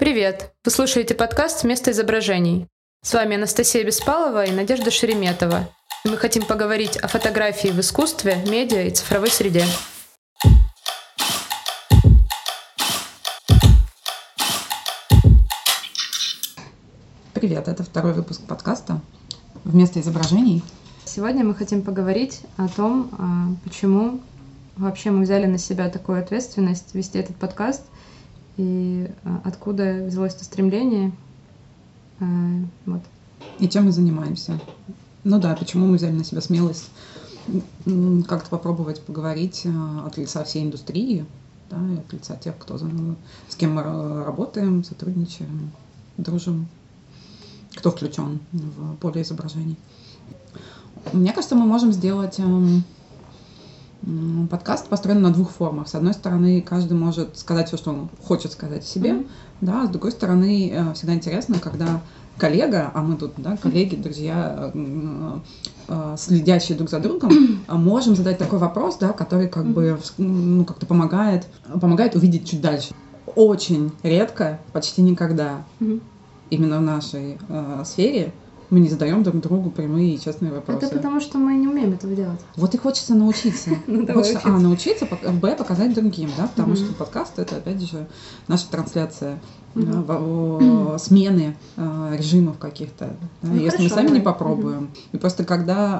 Привет! Вы слушаете подкаст «Вместо изображений». С вами Анастасия Беспалова и Надежда Шереметова. И мы хотим поговорить о фотографии в искусстве, медиа и цифровой среде. Привет, это второй выпуск подкаста «Вместо изображений». Сегодня мы хотим поговорить о том, почему вообще мы взяли на себя такую ответственность вести этот подкаст и откуда взялось это стремление. Вот. И чем мы занимаемся. Почему мы взяли на себя смелость как-то попробовать поговорить от лица всей индустрии, да, и от лица тех, с кем мы работаем, сотрудничаем, дружим, кто включен в поле изображений. Мне кажется, мы можем сделать подкаст построен на двух формах. С одной стороны, каждый может сказать все, что он хочет сказать о себе, да, с другой стороны, всегда интересно, когда коллега, а мы тут, да, коллеги, друзья, следящие друг за другом, можем задать такой вопрос, да, который как-то помогает увидеть чуть дальше. Очень редко, почти никогда, именно в нашей сфере, мы не задаем друг другу прямые и честные вопросы. Это потому, что мы не умеем этого делать. Вот и хочется научиться. Хочется, научиться, показать другим, да, потому что подкаст — это, опять же, наша трансляция смены режимов каких-то. Да, если мы сами не попробуем. И просто когда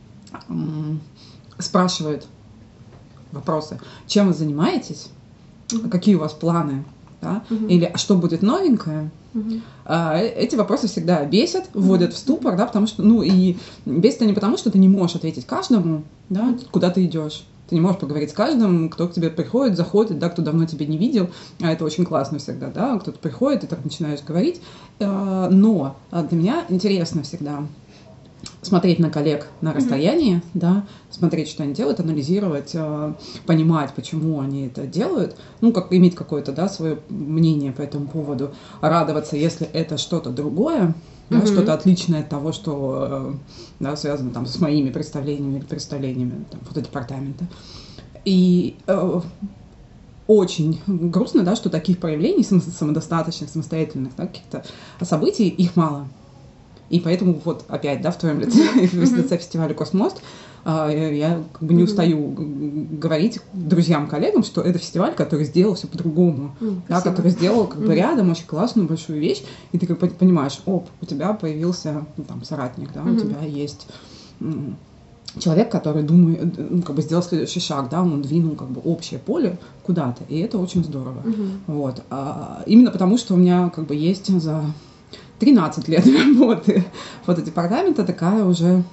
спрашивают вопросы, чем вы занимаетесь, какие у вас планы, да, или что будет новенькое, эти вопросы всегда бесят, вводят в ступор, да, потому что, и бесит не потому, что ты не можешь ответить каждому, да, куда ты идешь. Ты не можешь поговорить с каждым, кто к тебе приходит, заходит, да, кто давно тебя не видел, а это очень классно всегда, да, кто-то приходит, ты так начинаешь говорить, но для меня интересно всегда смотреть на коллег на расстоянии, да, смотреть, что они делают, анализировать, понимать, почему они это делают, иметь какое-то, да, свое мнение по этому поводу, радоваться, если это что-то другое, да, что-то отличное от того, что, да, связано там с моими представлениями или представлениями там, фотодепартамента. И очень грустно, да, что таких проявлений самодостаточных, самостоятельных, да, каких-то событий, их мало. И поэтому вот опять, да, в твоем лице, в лице фестиваля «Космост», я не устаю говорить друзьям, коллегам, что это фестиваль, который сделал все по-другому, да, который сделал рядом очень классную большую вещь, и ты понимаешь, у тебя появился соратник, да, у тебя есть человек, который думает, сделал следующий шаг, да, он двинул общее поле куда-то, и это очень здорово. Вот. Именно потому, что у меня есть за 13 лет работы фотодепартамента такая уже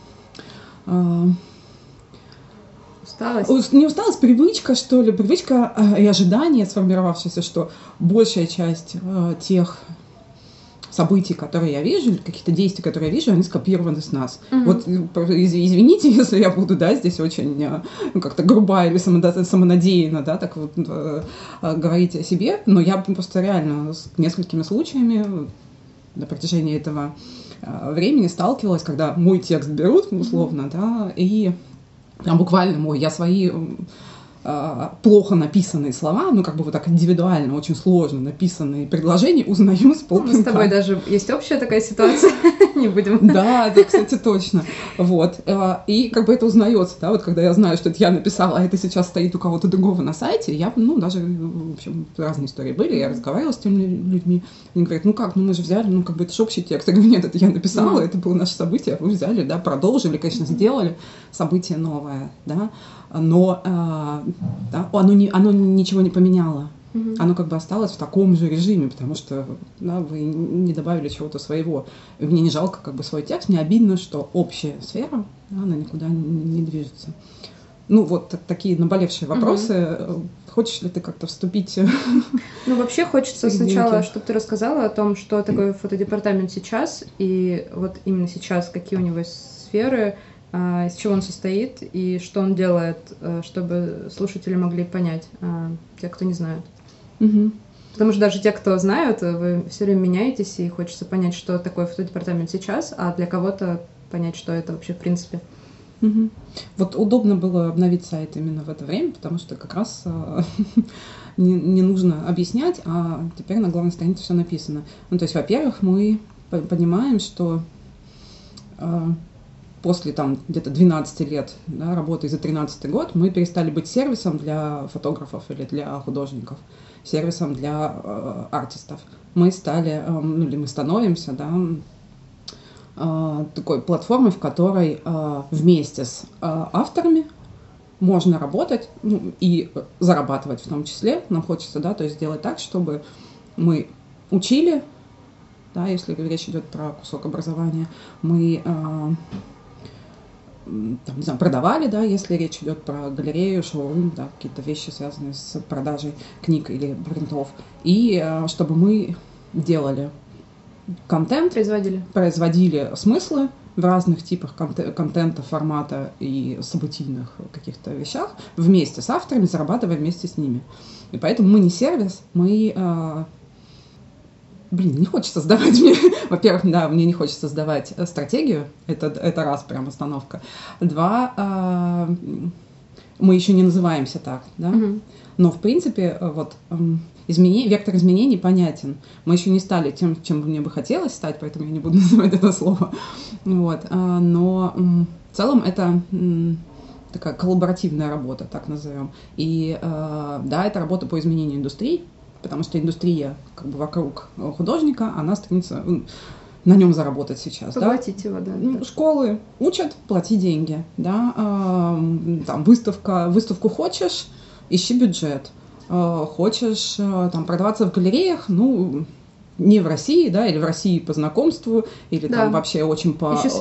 усталость. Не усталость, привычка, что ли, привычка и ожидание сформировавшееся, что большая часть тех событий, которые я вижу, или каких-то действий, которые я вижу, они скопированы с нас. Вот извините, если я буду, да, здесь очень как-то груба или самонадеянно, да, так вот говорить о себе, но я просто реально с несколькими случаями на протяжении этого времени сталкивалась, когда мой текст берут, условно, да, и прям буквально я свои плохо написанные слова, вот так индивидуально, очень сложно написанные предложения узнаю с полпинка. Мы с тобой даже есть общая такая ситуация, не будем. Да, это, кстати, точно. Вот. И это узнается, да, вот когда я знаю, что это я написала, а это сейчас стоит у кого-то другого на сайте, я, даже, в общем, разные истории были, я разговаривала с теми людьми, они говорят, мы же взяли, это же общий текст. Я говорю, нет, это я написала, это было наше событие, вы взяли, да, продолжили, конечно, сделали событие новое, да, но да, оно ничего не поменяло. Оно осталось в таком же режиме, потому что, да, вы не добавили чего-то своего. И мне не жалко свой текст, мне обидно, что общая сфера, да, она никуда не движется. Вот такие наболевшие вопросы. Хочешь ли ты как-то вступить? Вообще хочется сначала, чтобы ты рассказала о том, что такое фотодепартамент сейчас, и вот именно сейчас, какие у него есть сферы, из чего он состоит и что он делает, чтобы слушатели могли понять, те, кто не знают. Потому что даже те, кто знают, вы все время меняетесь, и хочется понять, что такое фотодепартамент сейчас, а для кого-то понять, что это вообще в принципе. Вот удобно было обновить сайт именно в это время, потому что как раз не нужно объяснять, а теперь на главной странице все написано. Ну, то есть, во-первых, мы понимаем, что после там где-то 12 лет, да, работы за 13 год мы перестали быть сервисом для фотографов или для художников, сервисом для артистов. Мы стали, ну, или мы становимся, да, такой платформой, в которой вместе с авторами можно работать, ну, и зарабатывать в том числе. Нам хочется, да, то есть сделать так, чтобы мы учили, да, если речь идет про кусок образования, мы там, не знаю, продавали, да, если речь идет про галерею, шоурум, да, какие-то вещи, связанные с продажей книг или принтов, и чтобы мы делали контент, производили смыслы в разных типах контента, формата и событийных каких-то вещах вместе с авторами, зарабатывая вместе с ними. И поэтому мы не сервис, мы... не хочется сдавать мне. Во-первых, да, мне не хочется сдавать стратегию. Это раз, прям остановка. Два, мы еще не называемся так, да. Но, в принципе, вот вектор изменений понятен. Мы еще не стали тем, чем мне бы хотелось стать, поэтому я не буду называть это слово. Вот. Но в целом это такая коллаборативная работа, так назовем. И да, это работа по изменению индустрии, потому что индустрия как бы вокруг художника, она стремится на нем заработать сейчас. Поглотить его, да. Школы учат, плати деньги. Да? Там выставку хочешь, ищи бюджет. Хочешь там продаваться в галереях, ну, не в России, да, или в России по знакомству, или да, там вообще очень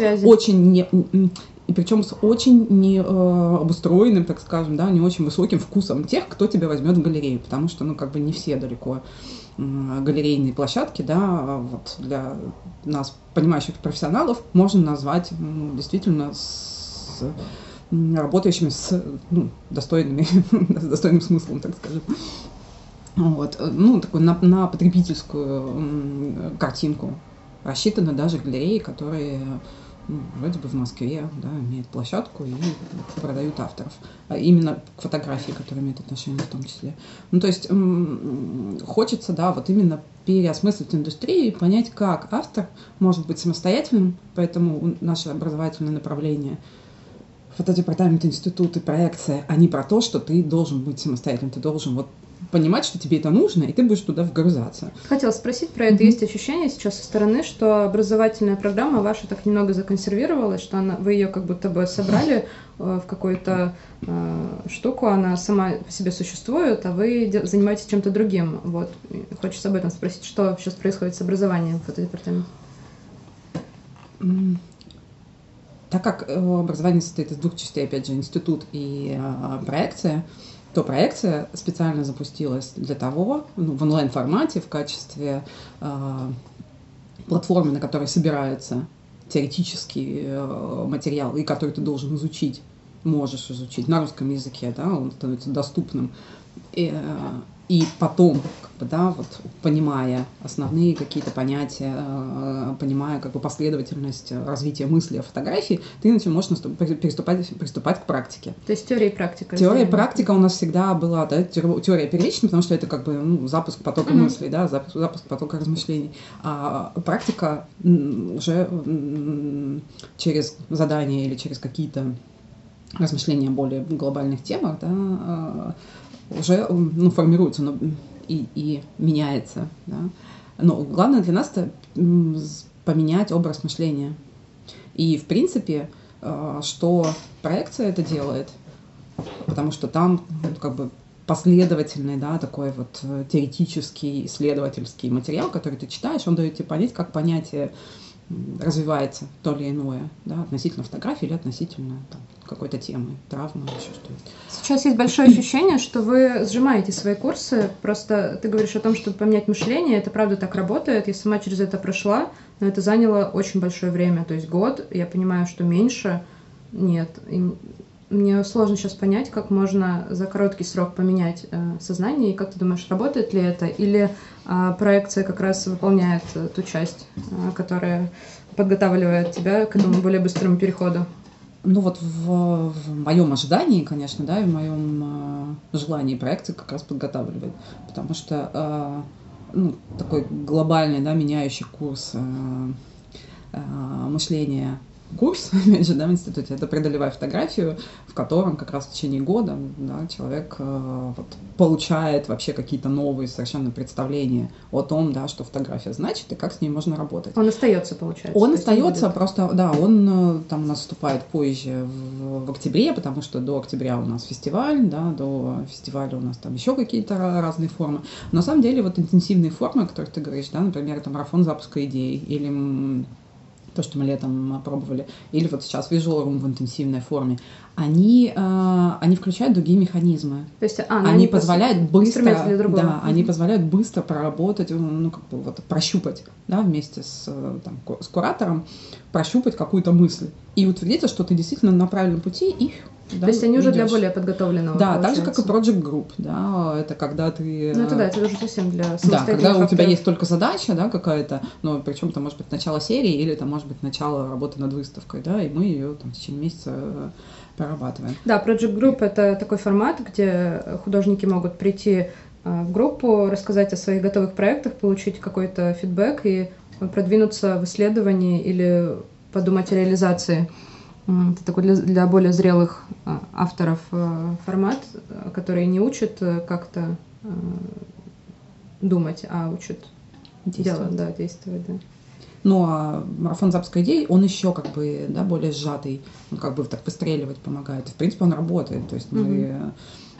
и причем с очень не обустроенным, так скажем, да, не очень высоким вкусом тех, кто тебя возьмет в галерею, потому что, ну, как бы не все далеко галерейные площадки, да, вот для нас, понимающих профессионалов, можно назвать действительно работающими с достойным смыслом, так скажем. Вот. Ну, такой на потребительскую картинку рассчитаны даже галереи, которые вроде бы в Москве, да, имеют площадку и продают авторов. Именно к фотографии, которые имеют отношение в том числе. Ну, то есть хочется, да, вот именно переосмыслить индустрию и понять, как автор может быть самостоятельным, поэтому наше образовательное направление фотодепартамент, институт и проекция, они про то, что ты должен быть самостоятельным, ты должен вот понимать, что тебе это нужно, и ты будешь туда вгрызаться. Хотела спросить про это. Есть ощущение сейчас со стороны, что образовательная программа ваша так немного законсервировалась, что вы ее как будто бы собрали в какую-то штуку, она сама по себе существует, а вы занимаетесь чем-то другим. Вот. Хочется об этом спросить, что сейчас происходит с образованием в фотодепартаменте? Так как образование состоит из двух частей, опять же, институт и проекция, то проекция специально запустилась для того, в онлайн-формате, в качестве платформы, на которой собирается теоретический материал, и который ты должен изучить, можешь изучить на русском языке, да, он становится доступным. И потом, как бы, да, вот, понимая основные какие-то понятия, понимая как бы последовательность развития мысли о фотографии, ты можешь приступать к практике. То есть теория и практика. Теория и практика у нас всегда была, да, теория первичная, потому что это как бы запуск потока мыслей, да, запуск потока размышлений. А практика уже через задания или через какие-то размышления о более глобальных темах, да, уже формируется и меняется. Да. Но главное для нас это поменять образ мышления. И, в принципе, что проекция это делает, потому что там как бы последовательный, да, такой вот теоретический, исследовательский материал, который ты читаешь, он дает тебе понять, как понятие развивается то или иное, да, относительно фотографии или относительно там какой-то темы, травмы, еще что-то. Сейчас есть большое ощущение, что вы сжимаете свои курсы. Просто ты говоришь о том, чтобы поменять мышление. Это правда так работает. Я сама через это прошла, но это заняло очень большое время. То есть год. Я понимаю, что меньше нет. И мне сложно сейчас понять, как можно за короткий срок поменять сознание. И как ты думаешь, работает ли это? Или проекция как раз выполняет ту часть, которая подготавливает тебя к этому более быстрому переходу? Ну вот в моем ожидании, конечно, да, и в моем желании проекты как раз подготавливает, потому что такой глобальный, да, меняющий курс мышления курс, опять же, да, в институте, это «Преодолевая фотографию», в котором как раз в течение года, да, человек получает вообще какие-то новые совершенно представления о том, да, что фотография значит и как с ней можно работать. Он остается, получается? Он остается, просто, да, он там у нас вступает позже в октябре, потому что до октября у нас фестиваль, да, до фестиваля у нас там еще какие-то разные формы. Но на самом деле вот интенсивные формы, о которых ты говоришь, да, например, это марафон запуска идей или то, что мы летом пробовали, или вот сейчас Visual Room в интенсивной форме, они включают другие механизмы. То есть, они позволяют быстро, да, они позволяют быстро проработать, прощупать, да, вместе с куратором, прощупать какую-то мысль и утвердиться, что ты действительно на правильном пути и да, то есть они уже для более подготовленного. Да, так же, как и Project Group, да, это когда ты... Ну, это уже совсем для самостоятельных. Да, когда у тебя есть только задача, да, какая-то, но причем это может быть начало серии или это может быть начало работы над выставкой, да, и мы ее там в течение месяца прорабатываем. Да, Project Group — это такой формат, где художники могут прийти в группу, рассказать о своих готовых проектах, получить какой-то фидбэк и продвинуться в исследовании или подумать о реализации. Это такой для более зрелых авторов формат, который не учит как-то думать, а учит делать, да, действовать, да. Ну, а марафон запуска идей, он еще как бы, да, более сжатый, он как бы так выстреливать помогает. В принципе, он работает. То есть мы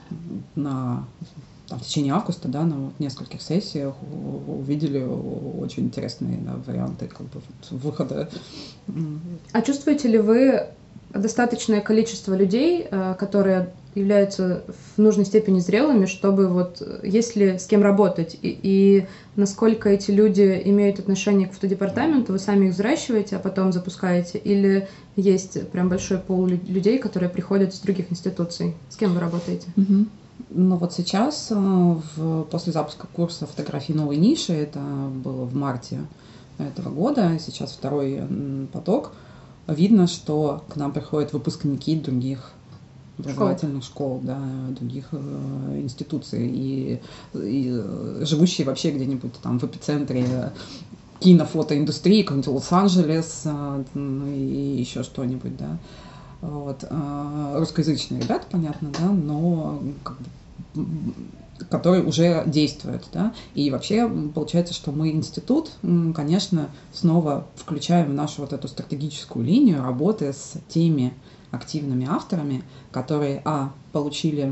в течение августа, да, на нескольких сессиях увидели очень интересные, да, варианты как бы выхода. А чувствуете ли вы достаточное количество людей, которые являются в нужной степени зрелыми, чтобы вот есть ли с кем работать и насколько эти люди имеют отношение к фотодепартаменту, вы сами их взращиваете, а потом запускаете, или есть прям большой пул людей, которые приходят с других институций? С кем вы работаете? Ну вот сейчас, после запуска курса фотографии новой ниши, это было в марте этого года, сейчас второй поток, видно, что к нам приходят выпускники других образовательных школ, да, других институций и живущие вообще где-нибудь там в эпицентре кинофотоиндустрии, какой-нибудь Лос-Анджелес и еще что-нибудь, да. Вот. Русскоязычные ребята, понятно, да, но как бы, которые уже действуют, да, и вообще получается, что мы институт, конечно, снова включаем в нашу вот эту стратегическую линию работы с теми активными авторами, которые, получили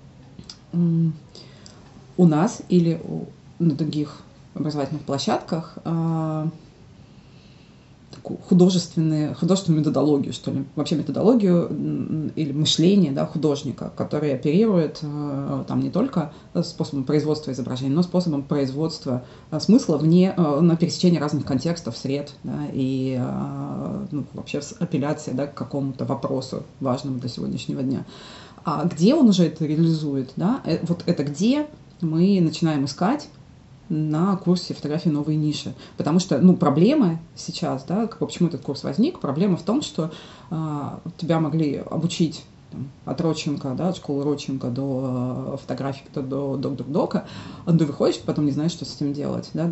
у нас или на других образовательных площадках такую художественную методологию, что ли, вообще методологию или мышление, да, художника, который оперирует там не только способом производства изображений, но способом производства смысла на пересечении разных контекстов, сред, да, и вообще апелляция, да, к какому-то вопросу важному для сегодняшнего дня. А где он уже это реализует, да, вот это где мы начинаем искать на курсе фотографии новой ниши. Потому что, проблема сейчас, да, почему этот курс возник, проблема в том, что тебя могли обучить от Родченко, да, от школы Родченко до фотографии, до дока, ты выходишь, потом не знаешь, что с этим делать. Да?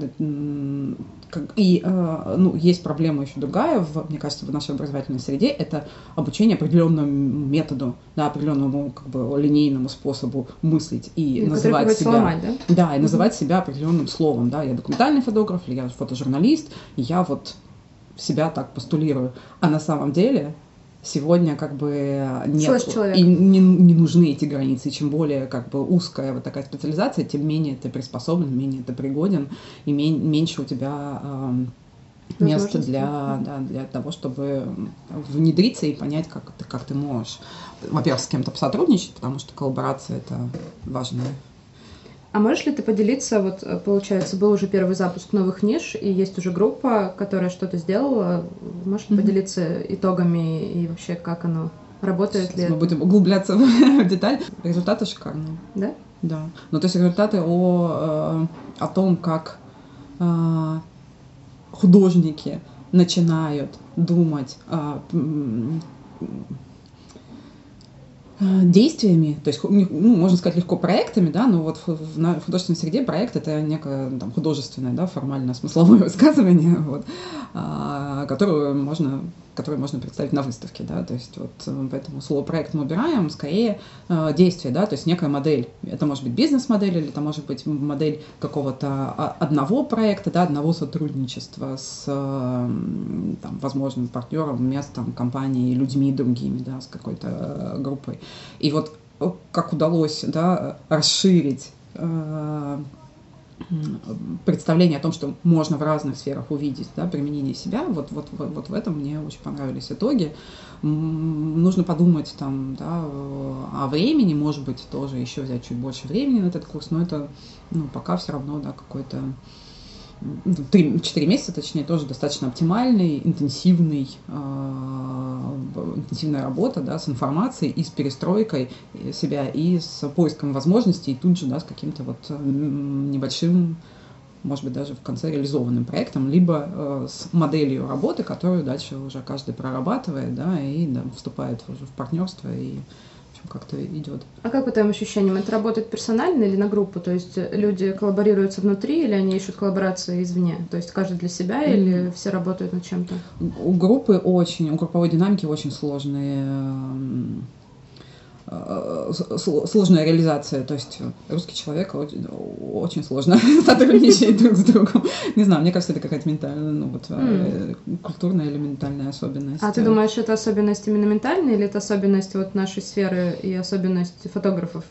И есть проблема еще другая, мне кажется, в нашей образовательной среде, это обучение определенному методу, да, определенному как бы линейному способу мыслить и называть себя, сломать, да? Да, и называть себя определенным словом. Да? Я документальный фотограф, или я фотожурналист, и я вот себя так постулирую. А на самом деле сегодня как бы нет, и не нужны эти границы. И чем более как бы узкая вот такая специализация, тем менее ты приспособлен, менее ты пригоден, и меньше у тебя места для того, чтобы внедриться и понять, как ты можешь, во-первых, с кем-то посотрудничать, потому что коллаборация — это важно. А можешь ли ты поделиться, вот получается, был уже первый запуск новых ниш, и есть уже группа, которая что-то сделала. Можешь ли поделиться итогами и вообще как оно работает? Сейчас мы будем углубляться в деталь. Результаты шикарные. Да? Да. Ну, то есть результаты о том, как художники начинают думать действиями, то есть, можно сказать, легко проектами, да, но вот в художественной среде проект — это некое там художественное, да, формально смысловое высказывание, вот, которое можно представить на выставке, да, то есть вот поэтому слово проект мы убираем, скорее действие, да, то есть некая модель. Это может быть бизнес-модель, или это может быть модель какого-то одного проекта, да, одного сотрудничества с там, возможным партнером, местом, компанией, людьми другими, да, с какой-то группой. И вот как удалось, да, расширить представление о том, что можно в разных сферах увидеть, да, применение себя, вот в этом мне очень понравились итоги. Нужно подумать там, да, о времени, может быть, тоже еще взять чуть больше времени на этот курс, но это пока все равно, да, какой-то 4 месяца, точнее, тоже достаточно оптимальный, интенсивная работа, да, с информацией и с перестройкой себя, и с поиском возможностей, и тут же, да, с каким-то вот небольшим, может быть, даже в конце реализованным проектом, либо с моделью работы, которую дальше уже каждый прорабатывает, да, и да, вступает уже в партнерство и как-то идет. А как по твоим ощущениям, это работает персонально или на группу? То есть люди коллаборируются внутри или они ищут коллаборации извне? То есть каждый для себя или все работают над чем-то? У групповой динамики очень сложная реализация, то есть русский человек очень сложно сотрудничает друг с другом. Не знаю, мне кажется, это какая-то ментальная, культурная или ментальная особенность. А ты думаешь, это особенность именно ментальная или это особенность вот нашей сферы и особенность фотографов?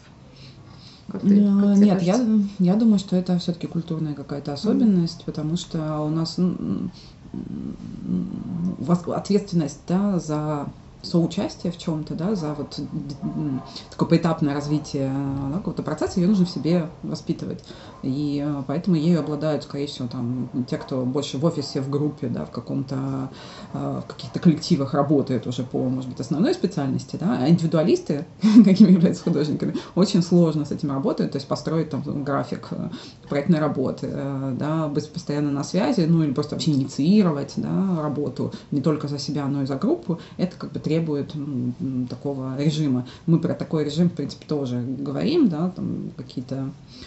Нет, я думаю, что это все-таки культурная какая-то особенность, потому что у нас ответственность, да, за соучастие в чем-то, да, за вот такое поэтапное развитие, да, какого-то процесса, ее нужно в себе воспитывать. И поэтому ею обладают, скорее всего, там, те, кто больше в офисе, в группе, да, в каких-то коллективах работает уже по, может быть, основной специальности, да, а индивидуалисты, какими являются художниками, очень сложно с этим работать, то есть построить там график проектной работы, да, быть постоянно на связи, или просто вообще инициировать, да, работу не только за себя, но и за группу, это как бы требует такого режима. Мы про такой режим, в принципе, тоже говорим, да, там какие-то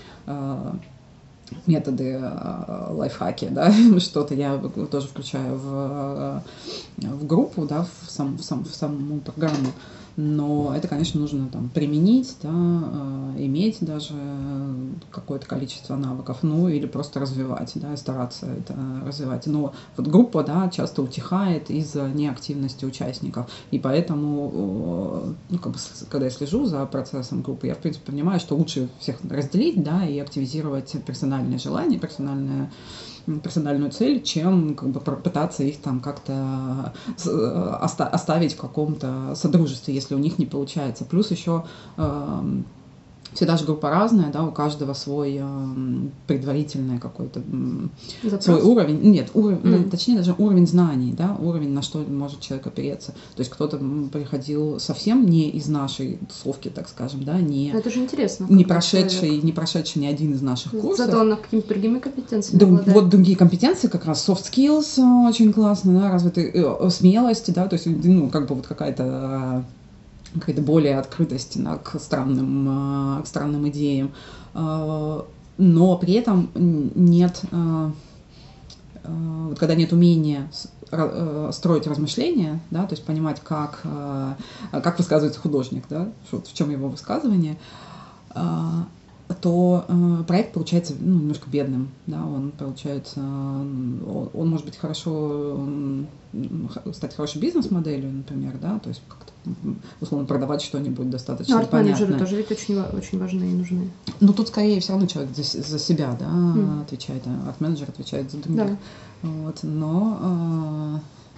методы, лайфхаки, да, что-то я тоже включаю в группу, да, в саму программу. Но это, конечно, нужно там применить, да, иметь даже какое-то количество навыков, или просто развивать, да, стараться это развивать. Но вот группа, да, часто утихает из-за неактивности участников, и поэтому, когда я слежу за процессом группы, я, в принципе, понимаю, что лучше всех разделить, да, и активизировать персональные желания, персональную цель, чем как бы пытаться их там как-то оставить в каком-то содружестве, если у них не получается. Плюс еще всегда же группа разная, да, у каждого свой предварительный какой-то свой уровень, точнее даже уровень знаний, да, уровень, на что может человек опереться. То есть кто-то приходил совсем не из нашей тусовки, так скажем, да, это же интересно. Не прошедший ни один из наших курсов. Зато он какими-то другими компетенциями вот другие компетенции, как раз soft skills очень классно, да, развитая смелость, да, то есть, как бы вот какая-то более открытость, да, к странным идеям, но при этом нет, когда нет умения строить размышления, да, то есть понимать, как высказывается художник, да, в чем его высказывание, то проект получается немножко бедным, да, он может быть стать хорошей бизнес-моделью, например, да, то есть как-то условно продавать что-нибудь достаточно понятное. Арт-менеджеры тоже ведь очень важны и нужны. Тут скорее все равно человек за себя, да, отвечает, а арт-менеджер отвечает за других. Да. Вот, но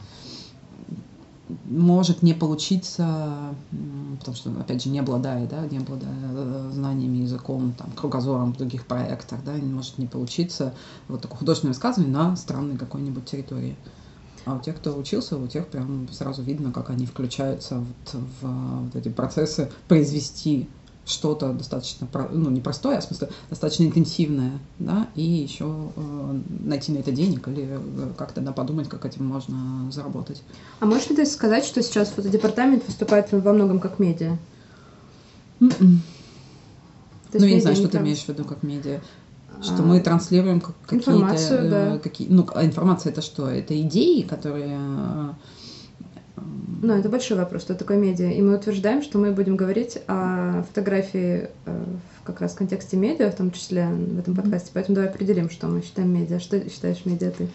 может не получиться, потому что, опять же, не обладая знаниями, языком, там, кругозором в других проектах, да, может не получиться вот такое художественное высказывание на странной какой-нибудь территории. А у тех, кто учился, у тех прям сразу видно, как они включаются в эти процессы произвести что-то достаточно, непростое, а в смысле достаточно интенсивное, да, и еще найти на это денег или как-то подумать, как этим можно заработать. А можешь ли ты сказать, что сейчас фотодепартамент выступает во многом как медиа? Я не знаю, что ты имеешь в виду как медиа. Что мы транслируем какие-то... Информацию, да. А информация это что? Это идеи, которые... Это большой вопрос, что такое медиа. И мы утверждаем, что мы будем говорить о фотографии как раз в контексте медиа, в том числе в этом подкасте. Поэтому давай определим, что мы считаем медиа. Что считаешь медиа ты?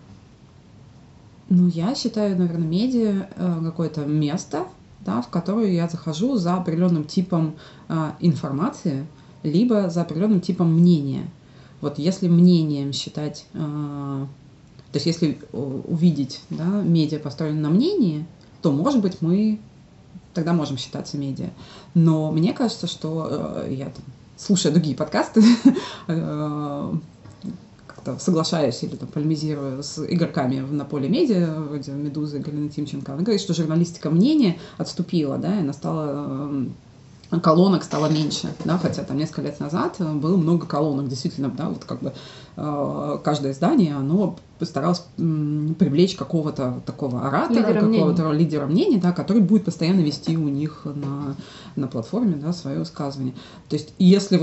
Я считаю, наверное, медиа какое-то место, да, в которое я захожу за определенным типом информации, либо за определенным типом мнения. Вот если мнением считать, то есть если увидеть, да, медиа построено на мнении, то, может быть, мы тогда можем считаться медиа. Но мне кажется, что я, слушая другие подкасты, как-то соглашаюсь или полемизирую с игроками на поле медиа, вроде «Медузы» Галины Тимченко, она говорит, что журналистика мнения отступила, да, и она стала... колонок стало меньше, да, хотя несколько лет назад было много колонок, действительно, да, каждое издание, оно постаралось привлечь какого-то такого оратора, какого-то лидера мнений, да, который будет постоянно вести у них на платформе, да, свое высказывание. То есть, если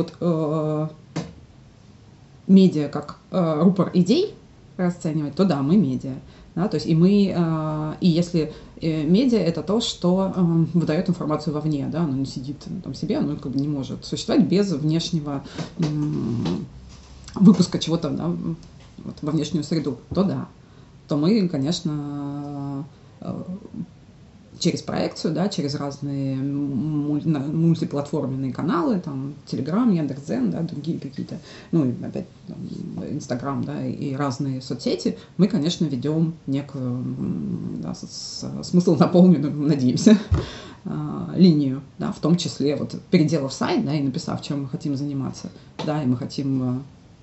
медиа как рупор идей расценивать, то да, мы медиа. Да, то есть и если медиа это то, что выдает информацию вовне, да, оно не сидит себе, оно не может существовать без внешнего выпуска чего-то, да, во внешнюю среду, то да, то мы, конечно, через проекцию, да, через разные мультиплатформенные каналы, Telegram, Яндекс.Дзен, да, другие какие-то, и опять Инстаграм, да, и разные соцсети, мы, конечно, ведем некую, да, смысл наполненную, надеемся, линию, да, в том числе переделав сайт, да, и написав, чем мы хотим заниматься, да, и мы хотим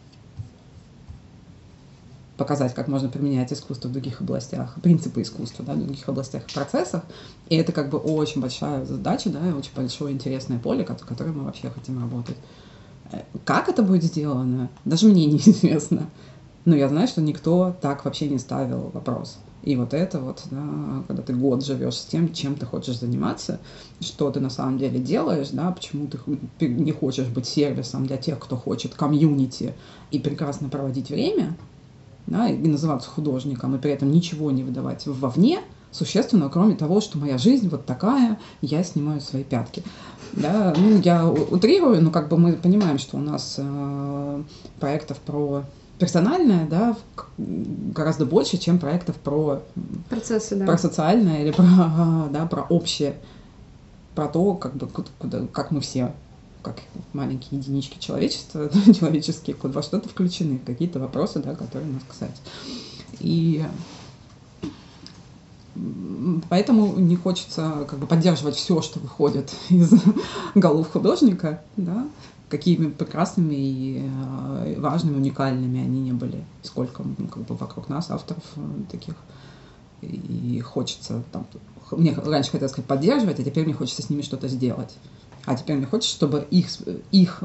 показать, как можно применять искусство в других областях, принципы искусства, да, в других областях и процессах. И это очень большая задача, да, и очень большое интересное поле, которое мы вообще хотим работать. Как это будет сделано, даже мне неизвестно. Но я знаю, что никто так вообще не ставил вопрос. И это да, когда ты год живешь с тем, чем ты хочешь заниматься, что ты на самом деле делаешь, да, почему ты не хочешь быть сервисом для тех, кто хочет комьюнити и прекрасно проводить время, да, и называться художником, и при этом ничего не выдавать вовне, существенно, кроме того, что моя жизнь такая, я снимаю свои пятки. Да, я утрирую, но мы понимаем, что у нас проектов про персональное, да, гораздо больше, чем проектов про процессы, да, про социальное или про общее, про то, как мы все, как маленькие единички человечества, человеческие, во что-то включены, какие-то вопросы, да, которые нас касаются. И поэтому не хочется поддерживать все, что выходит из голов художника, да, какими прекрасными и важными, уникальными они не были, сколько вокруг нас авторов таких. И хочется мне раньше хотелось сказать поддерживать, а теперь мне хочется с ними что-то сделать. А теперь мне хочется, чтобы их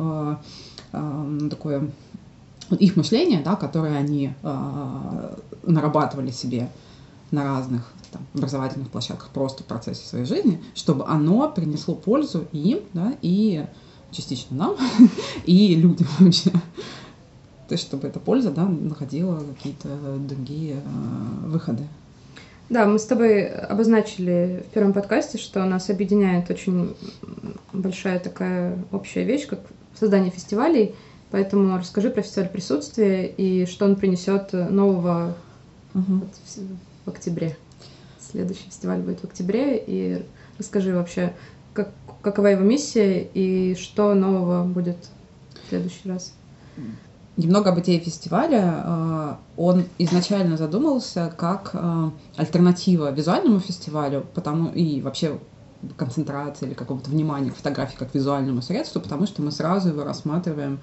мышление, да, которое они нарабатывали себе на разных образовательных площадках просто в процессе своей жизни, чтобы оно принесло пользу им, да, и частично нам, и людям вообще. То есть, чтобы эта польза, да, находила какие-то другие выходы. Да, мы с тобой обозначили в первом подкасте, что нас объединяет очень большая такая общая вещь, как создание фестивалей. Поэтому расскажи про фестиваль присутствия и что он принесет нового в октябре. Следующий фестиваль будет в октябре. И расскажи вообще, какова его миссия и что нового будет в следующий раз. Немного об идее фестиваля. Он изначально задумался как альтернатива визуальному фестивалю, и вообще концентрации или какого-то внимания к фотографии как визуальному средству, потому что мы сразу его рассматриваем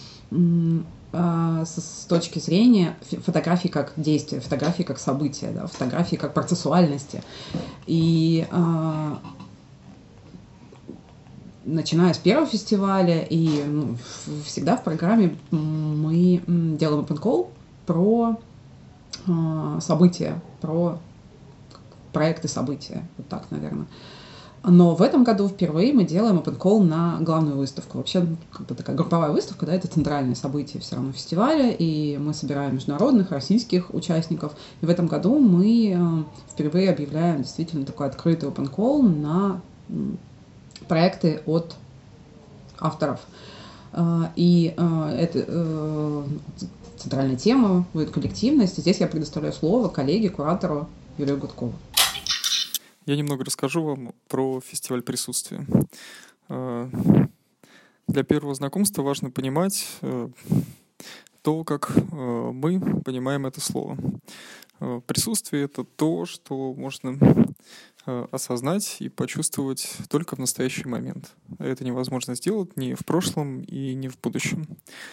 с точки зрения фотографии как действия, фотографии как события, да, фотографии как процессуальности. И начиная с первого фестиваля, и всегда в программе мы делаем open call про события, про проекты события, вот так, наверное. Но в этом году впервые мы делаем open call на главную выставку. Вообще, как бы такая групповая выставка, да, это центральное событие все равно фестиваля, и мы собираем международных, российских участников. И в этом году мы впервые объявляем действительно такой открытый open call на проекты от авторов. И это центральная тема будет коллективность. И здесь я предоставляю слово коллеге, куратору Юрию Гудкову. Я немного расскажу вам про фестиваль присутствия. Для первого знакомства важно понимать то, как мы понимаем это слово. Присутствие — это то, что можно осознать и почувствовать только в настоящий момент. Это невозможно сделать ни в прошлом и ни в будущем.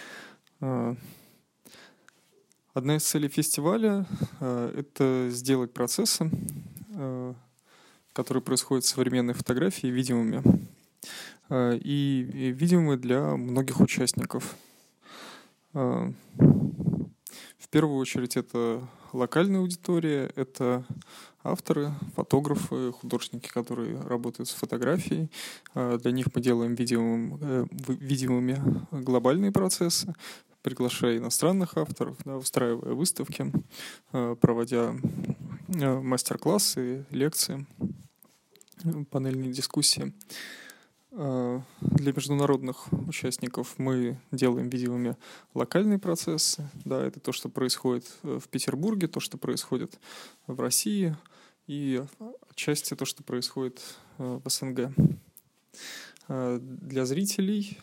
Одна из целей фестиваля — это сделать процессы, которые происходят в современной фотографии, видимыми. И видимыми для многих участников. В первую очередь это локальная аудитория, это авторы, фотографы, художники, которые работают с фотографией. Для них мы делаем видимыми глобальные процессы, приглашая иностранных авторов, да, устраивая выставки, проводя мастер-классы, лекции, панельные дискуссии. Для международных участников мы делаем видимыми локальные процессы. Да, это то, что происходит в Петербурге, то, что происходит в России, и отчасти то, что происходит в СНГ. Для зрителей,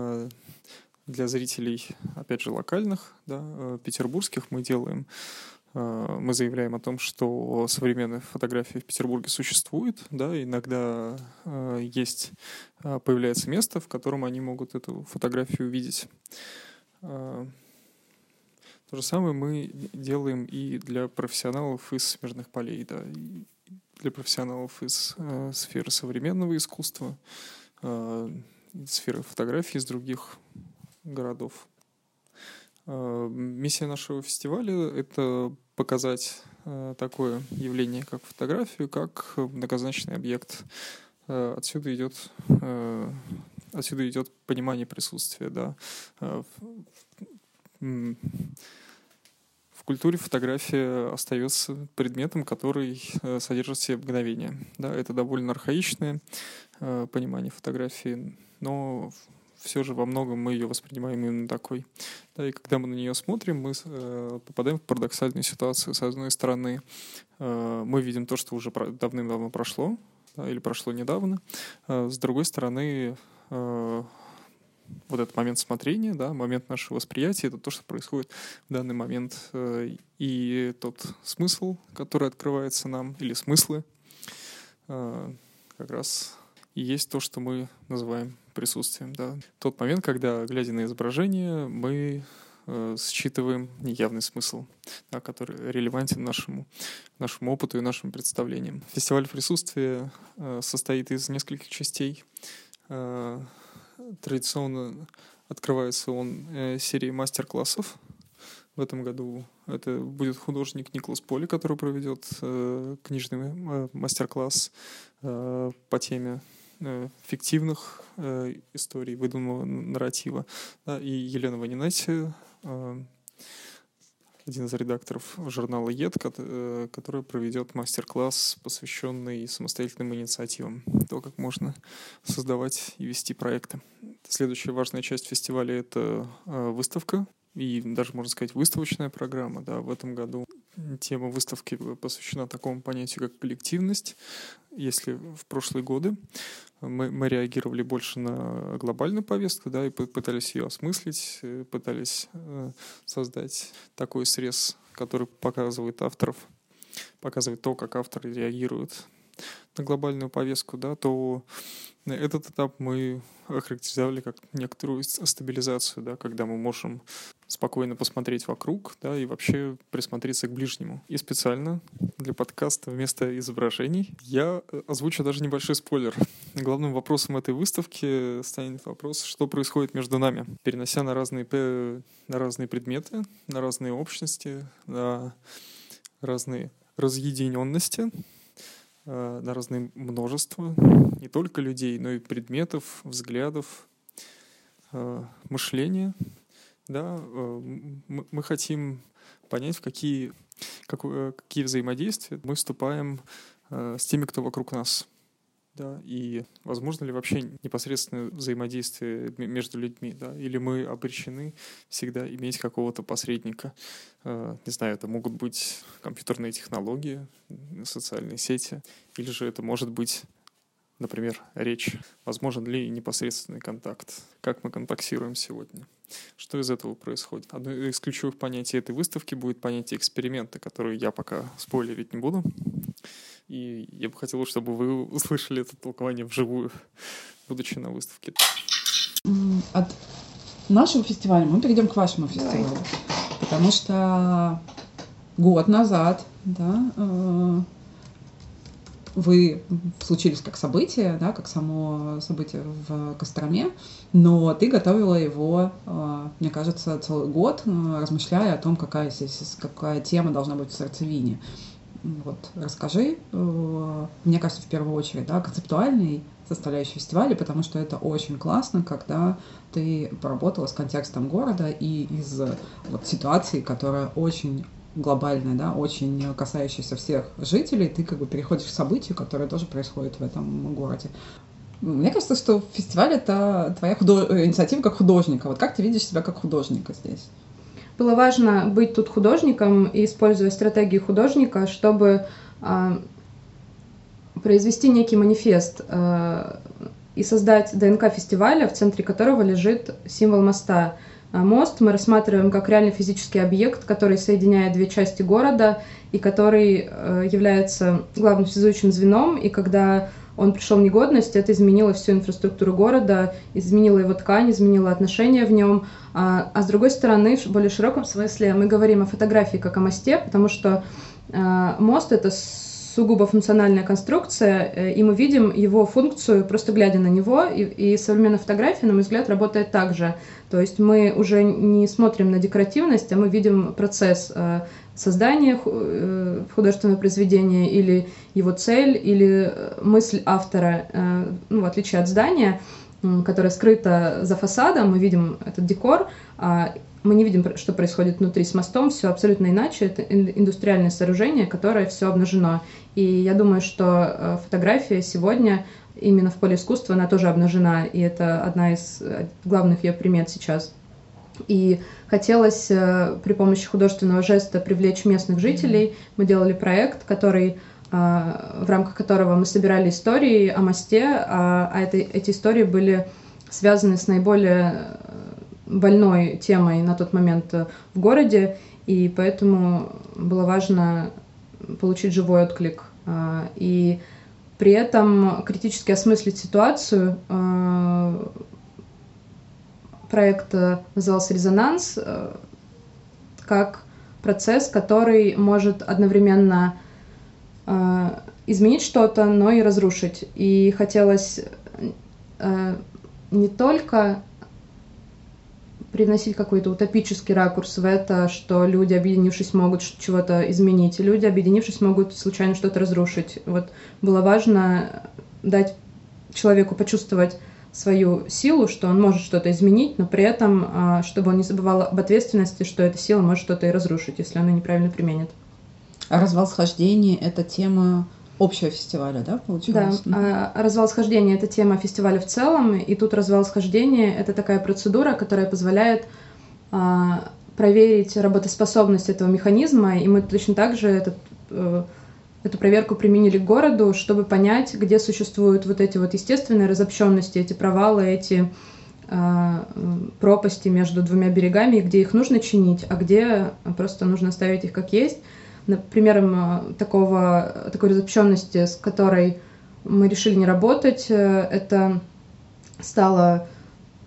опять же, локальных, да, петербургских, мы заявляем о том, что современная фотография в Петербурге существует, да, иногда появляется место, в котором они могут эту фотографию увидеть. То же самое мы делаем и для профессионалов из смежных полей, да, и для профессионалов из сферы современного искусства, сферы фотографии из других городов. Миссия нашего фестиваля — это показать такое явление, как фотографию, как многозначный объект. Отсюда идет понимание присутствия. Да. В культуре фотография остается предметом, который содержит в себе мгновение. Да, это довольно архаичное понимание фотографии, но все же во многом мы ее воспринимаем именно такой. Да, и когда мы на нее смотрим, мы попадаем в парадоксальную ситуацию. С одной стороны, мы видим то, что уже давным-давно прошло, да, или прошло недавно. С другой стороны, вот этот момент смотрения, да, момент нашего восприятия — это то, что происходит в данный момент. И тот смысл, который открывается нам, или смыслы, как раз и есть то, что мы называем присутствием. Да. Тот момент, когда, глядя на изображение, мы считываем неявный смысл, да, который релевантен нашему опыту и нашим представлениям. Фестиваль присутствия состоит из нескольких частей. Традиционно открывается он серией мастер-классов. В этом году это будет художник Николас Поли, который проведет книжный мастер-класс по теме фиктивных историй, выдуманного нарратива. Да, и Елена Ванинетти, один из редакторов журнала «Ед», который проведет мастер-класс, посвященный самостоятельным инициативам, то, как можно создавать и вести проекты. Следующая важная часть фестиваля — это выставка, и даже, можно сказать, выставочная программа. Да. В этом году тема выставки посвящена такому понятию, как коллективность. Если в прошлые годы мы реагировали больше на глобальную повестку, да, и пытались ее осмыслить, пытались создать такой срез, который показывает авторов, показывает то, как авторы реагируют на глобальную повестку, да, то этот этап мы охарактеризовали как некоторую стабилизацию, да, когда мы можем спокойно посмотреть вокруг, да, и вообще присмотреться к ближнему. И специально для подкаста вместо изображений я озвучу даже небольшой спойлер. Главным вопросом этой выставки станет вопрос, что происходит между нами, перенося на разные предметы, на разные общности, на разные разъединенности, на разные множества не только людей, но и предметов, взглядов, мышления. Да, мы хотим понять, в какие взаимодействия мы вступаем с теми, кто вокруг нас. Да, и возможно ли вообще непосредственное взаимодействие между людьми, да, или мы обречены всегда иметь какого-то посредника. Не знаю, это могут быть компьютерные технологии, социальные сети, или же это может быть, например, речь. Возможен ли непосредственный контакт? Как мы контактируем сегодня? Что из этого происходит? Одно из ключевых понятий этой выставки будет понятие эксперимента, которое я пока спойлерить не буду. И я бы хотел, чтобы вы услышали это толкование вживую, будучи на выставке. От нашего фестиваля мы перейдем к вашему фестивалю. Потому что год назад, да, вы случились как событие, да, как само событие в Костроме, но ты готовила его, мне кажется, целый год, размышляя о том, какая тема должна быть в сердцевине. Вот, расскажи, мне кажется, в первую очередь, да, концептуальной составляющей фестиваля, потому что это очень классно, когда ты поработала с контекстом города и из ситуации, которая очень глобальная, да, очень касающаяся всех жителей, ты как бы переходишь к событию, которое тоже происходит в этом городе. Мне кажется, что фестиваль — это твоя инициатива как художника. Вот как ты видишь себя как художника здесь? Было важно быть тут художником и использовать стратегии художника, чтобы произвести некий манифест и создать ДНК фестиваля, в центре которого лежит символ моста. Мост мы рассматриваем как реально физический объект, который соединяет две части города и который является главным связующим звеном. И когда он пришел в негодность, это изменило всю инфраструктуру города, изменило его ткань, изменило отношения в нем. А с другой стороны, в более широком смысле, мы говорим о фотографии как о мосте, потому что мост — это сугубо функциональная конструкция, и мы видим его функцию, просто глядя на него, и современная фотография, на мой взгляд, работает так же. То есть мы уже не смотрим на декоративность, а мы видим процесс создания художественного произведения или его цель, или мысль автора, в отличие от здания, которое скрыто за фасадом, мы видим этот декор, мы не видим, что происходит внутри с мостом, все абсолютно иначе. Это индустриальное сооружение, которое все обнажено. И я думаю, что фотография сегодня именно в поле искусства, она тоже обнажена, и это одна из главных ее примет сейчас. И хотелось при помощи художественного жеста привлечь местных жителей. Мы делали проект, в рамках которого мы собирали истории о мосте, эти истории были связаны с наиболее больной темой на тот момент в городе, и поэтому было важно получить живой отклик. И при этом критически осмыслить ситуацию. Проект назывался «Резонанс», как процесс, который может одновременно изменить что-то, но и разрушить. И хотелось не только привносить какой-то утопический ракурс в это, что люди, объединившись, могут чего-то изменить, и люди, объединившись, могут случайно что-то разрушить. Вот было важно дать человеку почувствовать свою силу, что он может что-то изменить, но при этом, чтобы он не забывал об ответственности, что эта сила может что-то и разрушить, если она неправильно применит. А развал схождений — это тема общего фестиваля, да, получилось? Да, развал схождения — это тема фестиваля в целом, и тут развал схождения — это такая процедура, которая позволяет проверить работоспособность этого механизма, и мы точно так же эту проверку применили к городу, чтобы понять, где существуют вот эти вот естественные разобщенности, эти провалы, эти пропасти между двумя берегами, где их нужно чинить, а где просто нужно оставить их как есть. Примером такой разобщенности, с которой мы решили не работать, это стало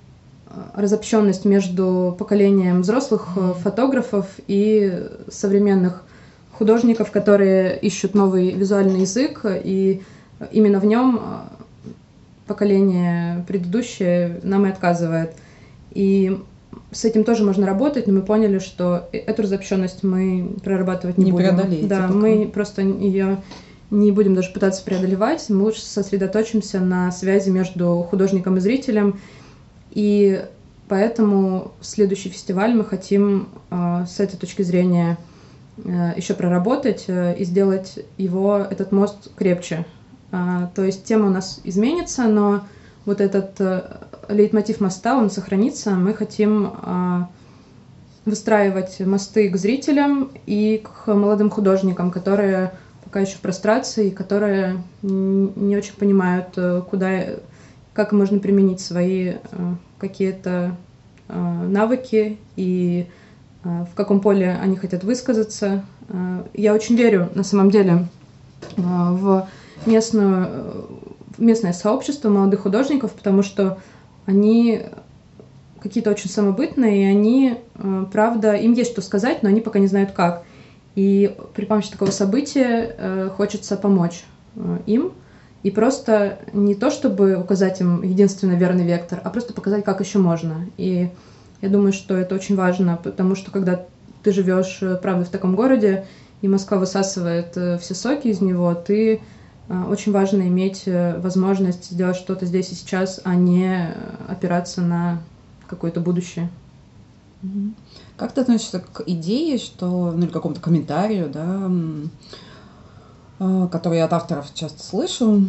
разобщенность между поколением взрослых фотографов и современных художников, которые ищут новый визуальный язык, и именно в нем поколение предыдущее нам и отказывает. И с этим тоже можно работать, но мы поняли, что эту разобщенность мы прорабатывать не будем. Преодолеете. Да, пока. мы просто ее не будем даже пытаться преодолевать, мы лучше сосредоточимся на связи между художником и зрителем, и поэтому следующий фестиваль мы хотим с этой точки зрения еще проработать и сделать этот мост крепче. То есть тема у нас изменится, но вот этот лейтмотив моста, он сохранится. Мы хотим выстраивать мосты к зрителям и к молодым художникам, которые пока еще в прострации, которые не очень понимают, как можно применить свои какие-то навыки и в каком поле они хотят высказаться. Я очень верю, на самом деле, в местное сообщество молодых художников, потому что они какие-то очень самобытные, и они, правда, им есть что сказать, но они пока не знают как. И при помощи такого события хочется помочь им, и просто не то, чтобы указать им единственно верный вектор, а просто показать, как еще можно. И я думаю, что это очень важно, потому что когда ты живешь, правда, в таком городе, и Москва высасывает все соки из него, очень важно иметь возможность сделать что-то здесь и сейчас, а не опираться на какое-то будущее. Как ты относишься к идее, что, или к какому-то комментарию, да, который я от авторов часто слышу,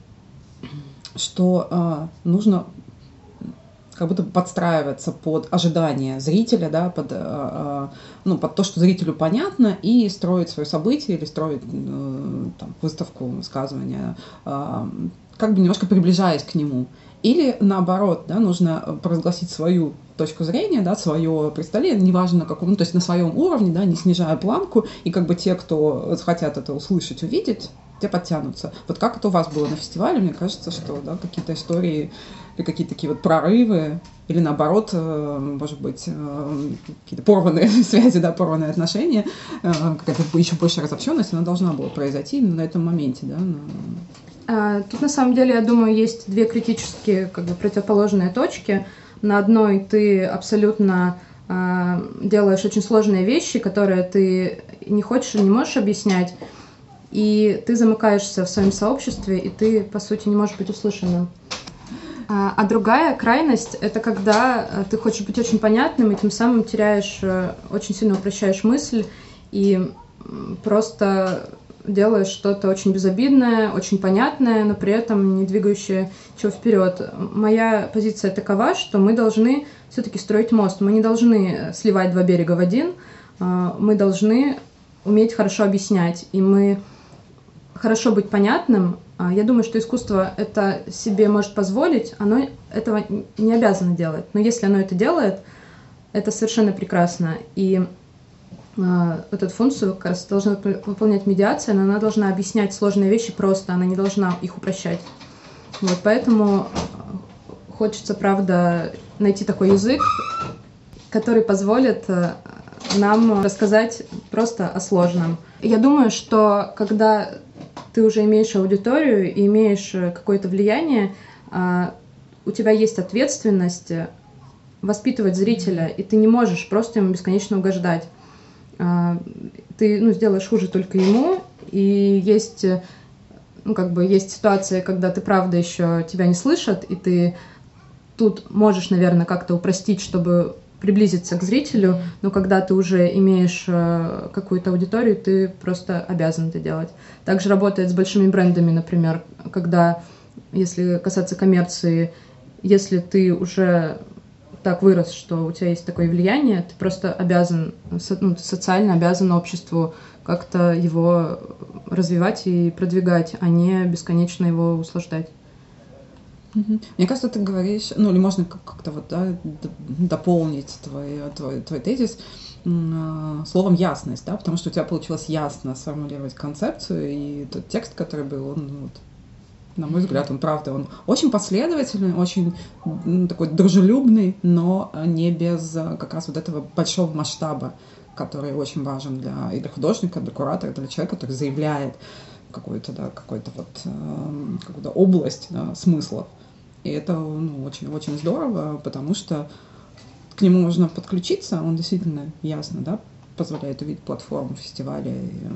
что нужно как будто подстраиваться под ожидания зрителя, да, под то, что зрителю понятно, и строить свое событие или строить выставку, высказывания, как бы немножко приближаясь к нему. Или наоборот, да, нужно провозгласить свою точку зрения, да, свое представление, неважно на каком, то есть на своем уровне, да, не снижая планку, и как бы те, кто хотят это услышать, увидеть, те подтянутся. Вот как это у вас было на фестивале? Мне кажется, что, да, какие-то истории или какие-то такие вот прорывы, или наоборот, может быть, какие-то порванные связи, да, порванные отношения, какая-то еще больше разобщенность, она должна была произойти именно на этом моменте, да. Тут на самом деле, я думаю, есть две критические, как бы, противоположные точки. На одной ты абсолютно делаешь очень сложные вещи, которые ты не хочешь или не можешь объяснять, и ты замыкаешься в своем сообществе, и ты, по сути, не можешь быть услышанным. А другая крайность — это когда ты хочешь быть очень понятным, и тем самым теряешь, очень сильно упрощаешь мысль, и просто делаешь что-то очень безобидное, очень понятное, но при этом не двигающее чего вперед. Моя позиция такова, что мы должны все-таки строить мост. Мы не должны сливать два берега в один. Мы должны уметь хорошо объяснять. И мы хорошо быть понятным. Я думаю, что искусство это себе может позволить, оно этого не обязано делать. Но если оно это делает, это совершенно прекрасно. И вот эту функцию как раз должна выполнять медиация, но она должна объяснять сложные вещи просто, она не должна их упрощать. Вот, поэтому хочется, правда, найти такой язык, который позволит нам рассказать просто о сложном. Я думаю, что когда ты уже имеешь аудиторию и имеешь какое-то влияние, у тебя есть ответственность воспитывать зрителя, и ты не можешь просто ему бесконечно угождать. Ты сделаешь хуже только ему, и есть, есть ситуация, когда ты правда еще тебя не слышат, и ты тут можешь, наверное, как-то упростить, чтобы приблизиться к зрителю, но когда ты уже имеешь какую-то аудиторию, ты просто обязан это делать. Также работает с большими брендами, например, когда, если касаться коммерции, если ты уже так вырос, что у тебя есть такое влияние, ты просто обязан, ты социально обязан обществу как-то его развивать и продвигать, а не бесконечно его услаждать. Мне кажется, ты говоришь, или можно как-то дополнить твой тезис словом ясность, да, потому что у тебя получилось ясно сформулировать концепцию, и тот текст, который был, он На мой взгляд, он очень последовательный, очень такой дружелюбный, но не без как раз вот этого большого масштаба, который очень важен и для художника, для куратора, для человека, который заявляет какую-то область, да, смыслов. И это очень-очень здорово, потому что к нему можно подключиться, он действительно ясно, да, позволяет увидеть платформу фестиваля,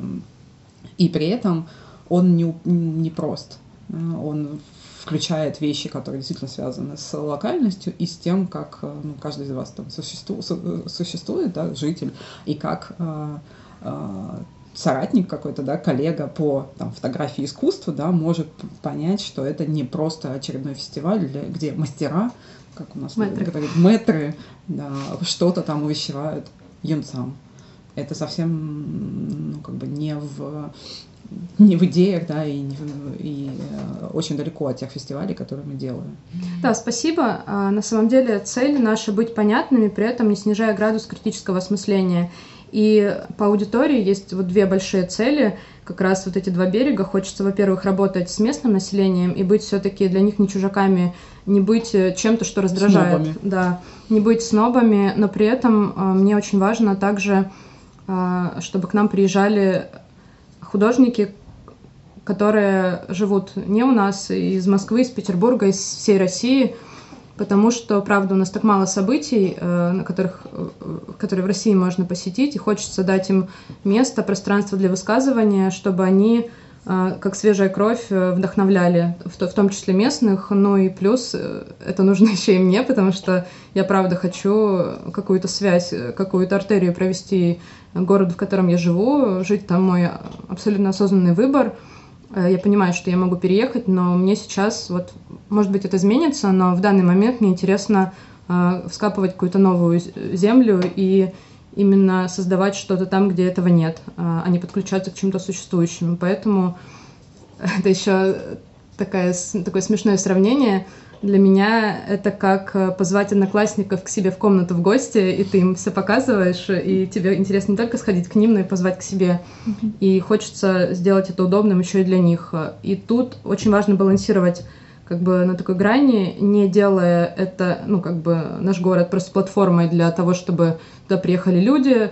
и при этом он не прост. Он включает вещи, которые действительно связаны с локальностью и с тем, как каждый из вас там существует, да, житель, и как соратник какой-то, да, коллега по фотографии искусства, да, может понять, что это не просто очередной фестиваль, где мастера, как у нас говорят, мэтры, да, что-то там увещевают юнцам. Это совсем не в идеях, да, и очень далеко от тех фестивалей, которые мы делаем. Да, спасибо. На самом деле цель наша быть понятными, при этом не снижая градус критического осмысления. И по аудитории есть вот две большие цели. Как раз вот эти два берега. Хочется, во-первых, работать с местным населением и быть все-таки для них не чужаками, не быть чем-то, что раздражает. Снобами. Да, не быть снобами, но при этом мне очень важно также, чтобы к нам приезжали художники, которые живут не у нас, из Москвы, из Петербурга, из всей России, потому что, правда, у нас так мало событий, которые в России можно посетить, и хочется дать им место, пространство для высказывания, чтобы они, как свежая кровь, вдохновляли, в том числе местных, ну и плюс это нужно еще и мне, потому что я, правда, хочу какую-то связь, какую-то артерию провести городу, в котором я живу, жить там мой абсолютно осознанный выбор. Я понимаю, что я могу переехать, но мне сейчас, вот, может быть, это изменится, но в данный момент мне интересно вскапывать какую-то новую землю и именно создавать что-то там, где этого нет, а не подключаться к чему-то существующему. Поэтому это еще такое смешное сравнение. Для меня это как позвать одноклассников к себе в комнату в гости, и ты им все показываешь, и тебе интересно не только сходить к ним, но и позвать к себе. И хочется сделать это удобным еще и для них. И тут очень важно балансировать на такой грани, не делая это, наш город просто платформой для того, чтобы туда приехали люди,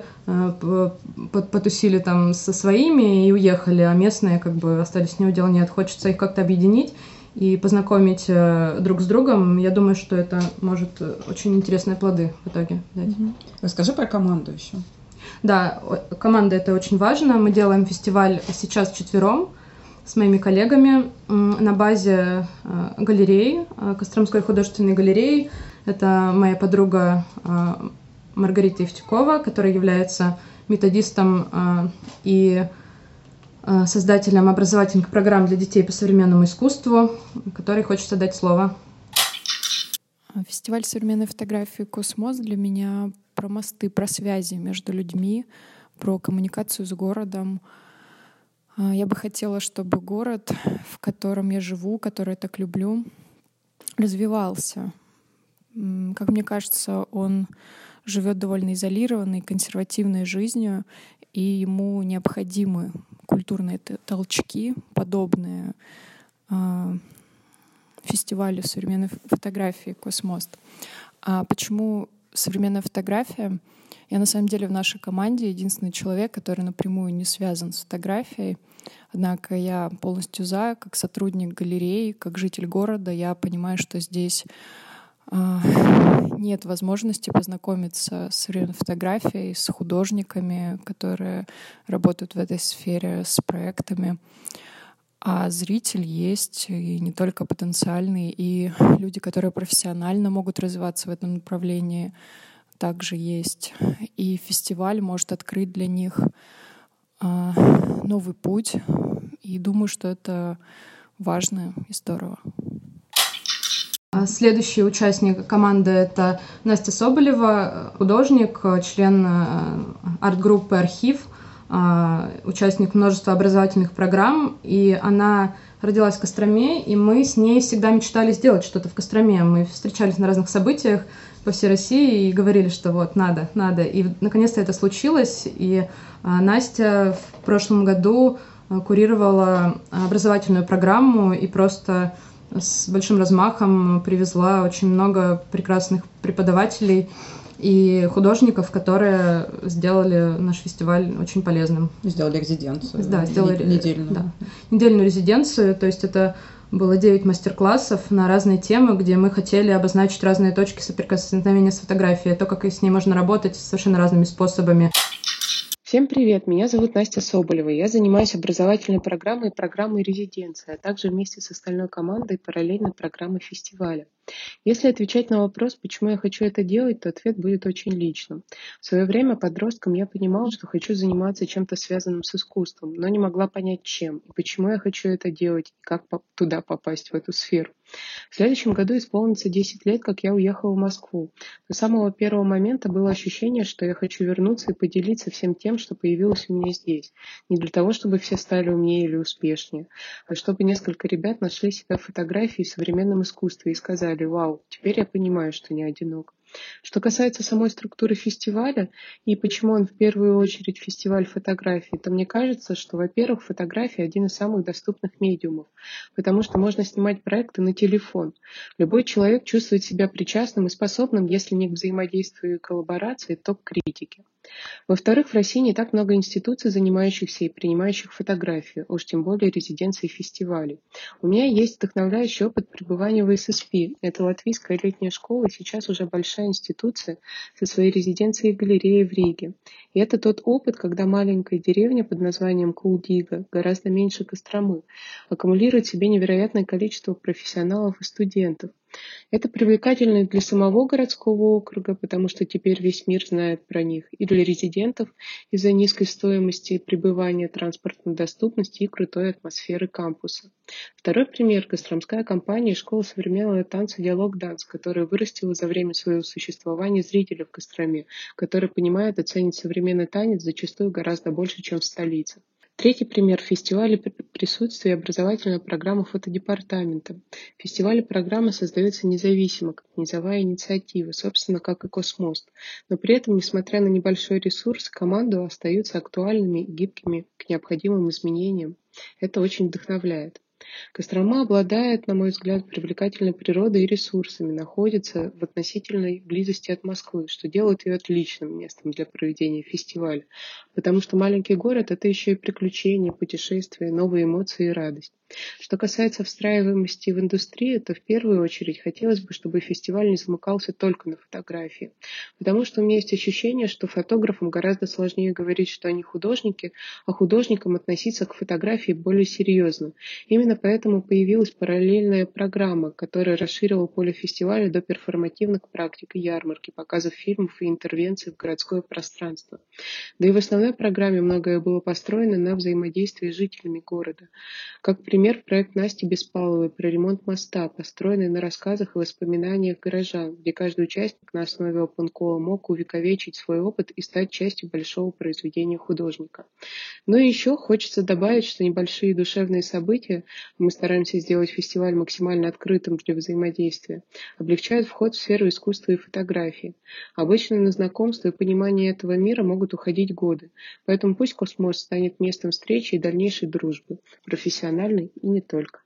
потусили там со своими и уехали, а местные остались ни у дела нет. Хочется их как-то объединить и познакомить друг с другом. Я думаю, что это может очень интересные плоды в итоге дать. Расскажи про команду еще. Да, команда — это очень важно. Мы делаем фестиваль сейчас вчетвером с моими коллегами на базе галереи, Костромской художественной галереи. Это моя подруга Маргарита Евтюкова, которая является методистом и создателем образовательных программ для детей по современному искусству, которой хочется дать слово. Фестиваль современной фотографии «Космос» для меня про мосты, про связи между людьми, про коммуникацию с городом. Я бы хотела, чтобы город, в котором я живу, который я так люблю, развивался. Как мне кажется, он живет довольно изолированной, консервативной жизнью, и ему необходимы культурные толчки, подобные фестивалю современной фотографии «Космос». А почему современная фотография? Я на самом деле в нашей команде единственный человек, который напрямую не связан с фотографией. Однако я полностью за, как сотрудник галереи, как житель города, я понимаю, что здесь нет возможности познакомиться с современной фотографией, с художниками, которые работают в этой сфере, с проектами. А зритель есть и не только потенциальный, и люди, которые профессионально могут развиваться в этом направлении, также есть. И фестиваль может открыть для них новый путь. И думаю, что это важно и здорово. Следующий участник команды — это Настя Соболева, художник, член арт-группы «Архив», участник множества образовательных программ. И она родилась в Костроме, и мы с ней всегда мечтали сделать что-то в Костроме. Мы встречались на разных событиях по всей России и говорили, что вот надо. И наконец-то это случилось. И Настя в прошлом году курировала образовательную программу и просто с большим размахом привезла очень много прекрасных преподавателей и художников, которые сделали наш фестиваль очень полезным. Сделали резиденцию. Да, сделали недельную. Да, недельную резиденцию, то есть это было 9 мастер-классов на разные темы, где мы хотели обозначить разные точки соприкосновения с фотографией, то, как с ней можно работать совершенно разными способами. Всем привет, меня зовут Настя Соболева, я занимаюсь образовательной программой и программой резиденции, а также вместе с остальной командой параллельно программой фестиваля. Если отвечать на вопрос, почему я хочу это делать, то ответ будет очень личным. В свое время подростком я понимала, что хочу заниматься чем-то связанным с искусством, но не могла понять чем и почему я хочу это делать и как туда попасть, в эту сферу. В следующем году исполнится 10 лет, как я уехала в Москву. До самого первого момента было ощущение, что я хочу вернуться и поделиться всем тем, что появилось у меня здесь. Не для того, чтобы все стали умнее или успешнее, а чтобы несколько ребят нашли себя в фотографии и современном искусстве и сказали: «Вау, теперь я понимаю, что не одинок». Что касается самой структуры фестиваля и почему он в первую очередь фестиваль фотографии, то мне кажется, что, во-первых, фотография один из самых доступных медиумов, потому что можно снимать проекты на телефон. Любой человек чувствует себя причастным и способным, если не к взаимодействию и коллаборации, то к критике. Во-вторых, в России не так много институций, занимающихся и принимающих фотографию, уж тем более резиденций фестивалей. У меня есть вдохновляющий опыт пребывания в ССП. Это латвийская летняя школа, и сейчас уже большая институция со своей резиденцией и галереей в Риге. И это тот опыт, когда маленькая деревня под названием Кулдига, гораздо меньше Костромы, аккумулирует в себе невероятное количество профессионалов и студентов. Это привлекательно для самого городского округа, потому что теперь весь мир знает про них, и для резидентов из-за низкой стоимости пребывания, транспортной доступности и крутой атмосферы кампуса. Второй пример – костромская компания и школа современного танца «Диалог Данс», которая вырастила за время своего существования зрителя в Костроме, который понимает и ценит современный танец зачастую гораздо больше, чем в столице. Третий пример – фестиваль присутствия образовательной программы фотодепартамента. Фестиваль и программа создаются независимо, как низовая инициатива, собственно, как и Космост. Но при этом, несмотря на небольшой ресурс, команды остаются актуальными и гибкими к необходимым изменениям. Это очень вдохновляет. Кострома обладает, на мой взгляд, привлекательной природой и ресурсами, находится в относительной близости от Москвы, что делает ее отличным местом для проведения фестиваля, потому что маленький город – это еще и приключения, путешествия, новые эмоции и радость. Что касается встраиваемости в индустрию, то в первую очередь хотелось бы, чтобы фестиваль не замыкался только на фотографии, потому что у меня есть ощущение, что фотографам гораздо сложнее говорить, что они художники, а художникам относиться к фотографии более серьезно. Именно поэтому появилась параллельная программа, которая расширила поле фестиваля до перформативных практик и ярмарки, показов фильмов и интервенций в городское пространство. Да и в основной программе многое было построено на взаимодействии с жителями города. Как пример, проект Насти Беспаловой про ремонт моста, построенный на рассказах и воспоминаниях горожан, где каждый участник на основе OpenCall мог увековечить свой опыт и стать частью большого произведения художника. Ну и еще хочется добавить, что небольшие душевные события, мы стараемся сделать фестиваль максимально открытым для взаимодействия, облегчают вход в сферу искусства и фотографии. Обычно на знакомство и понимание этого мира могут уходить годы, поэтому пусть Космос станет местом встречи и дальнейшей дружбы, профессиональной и не только.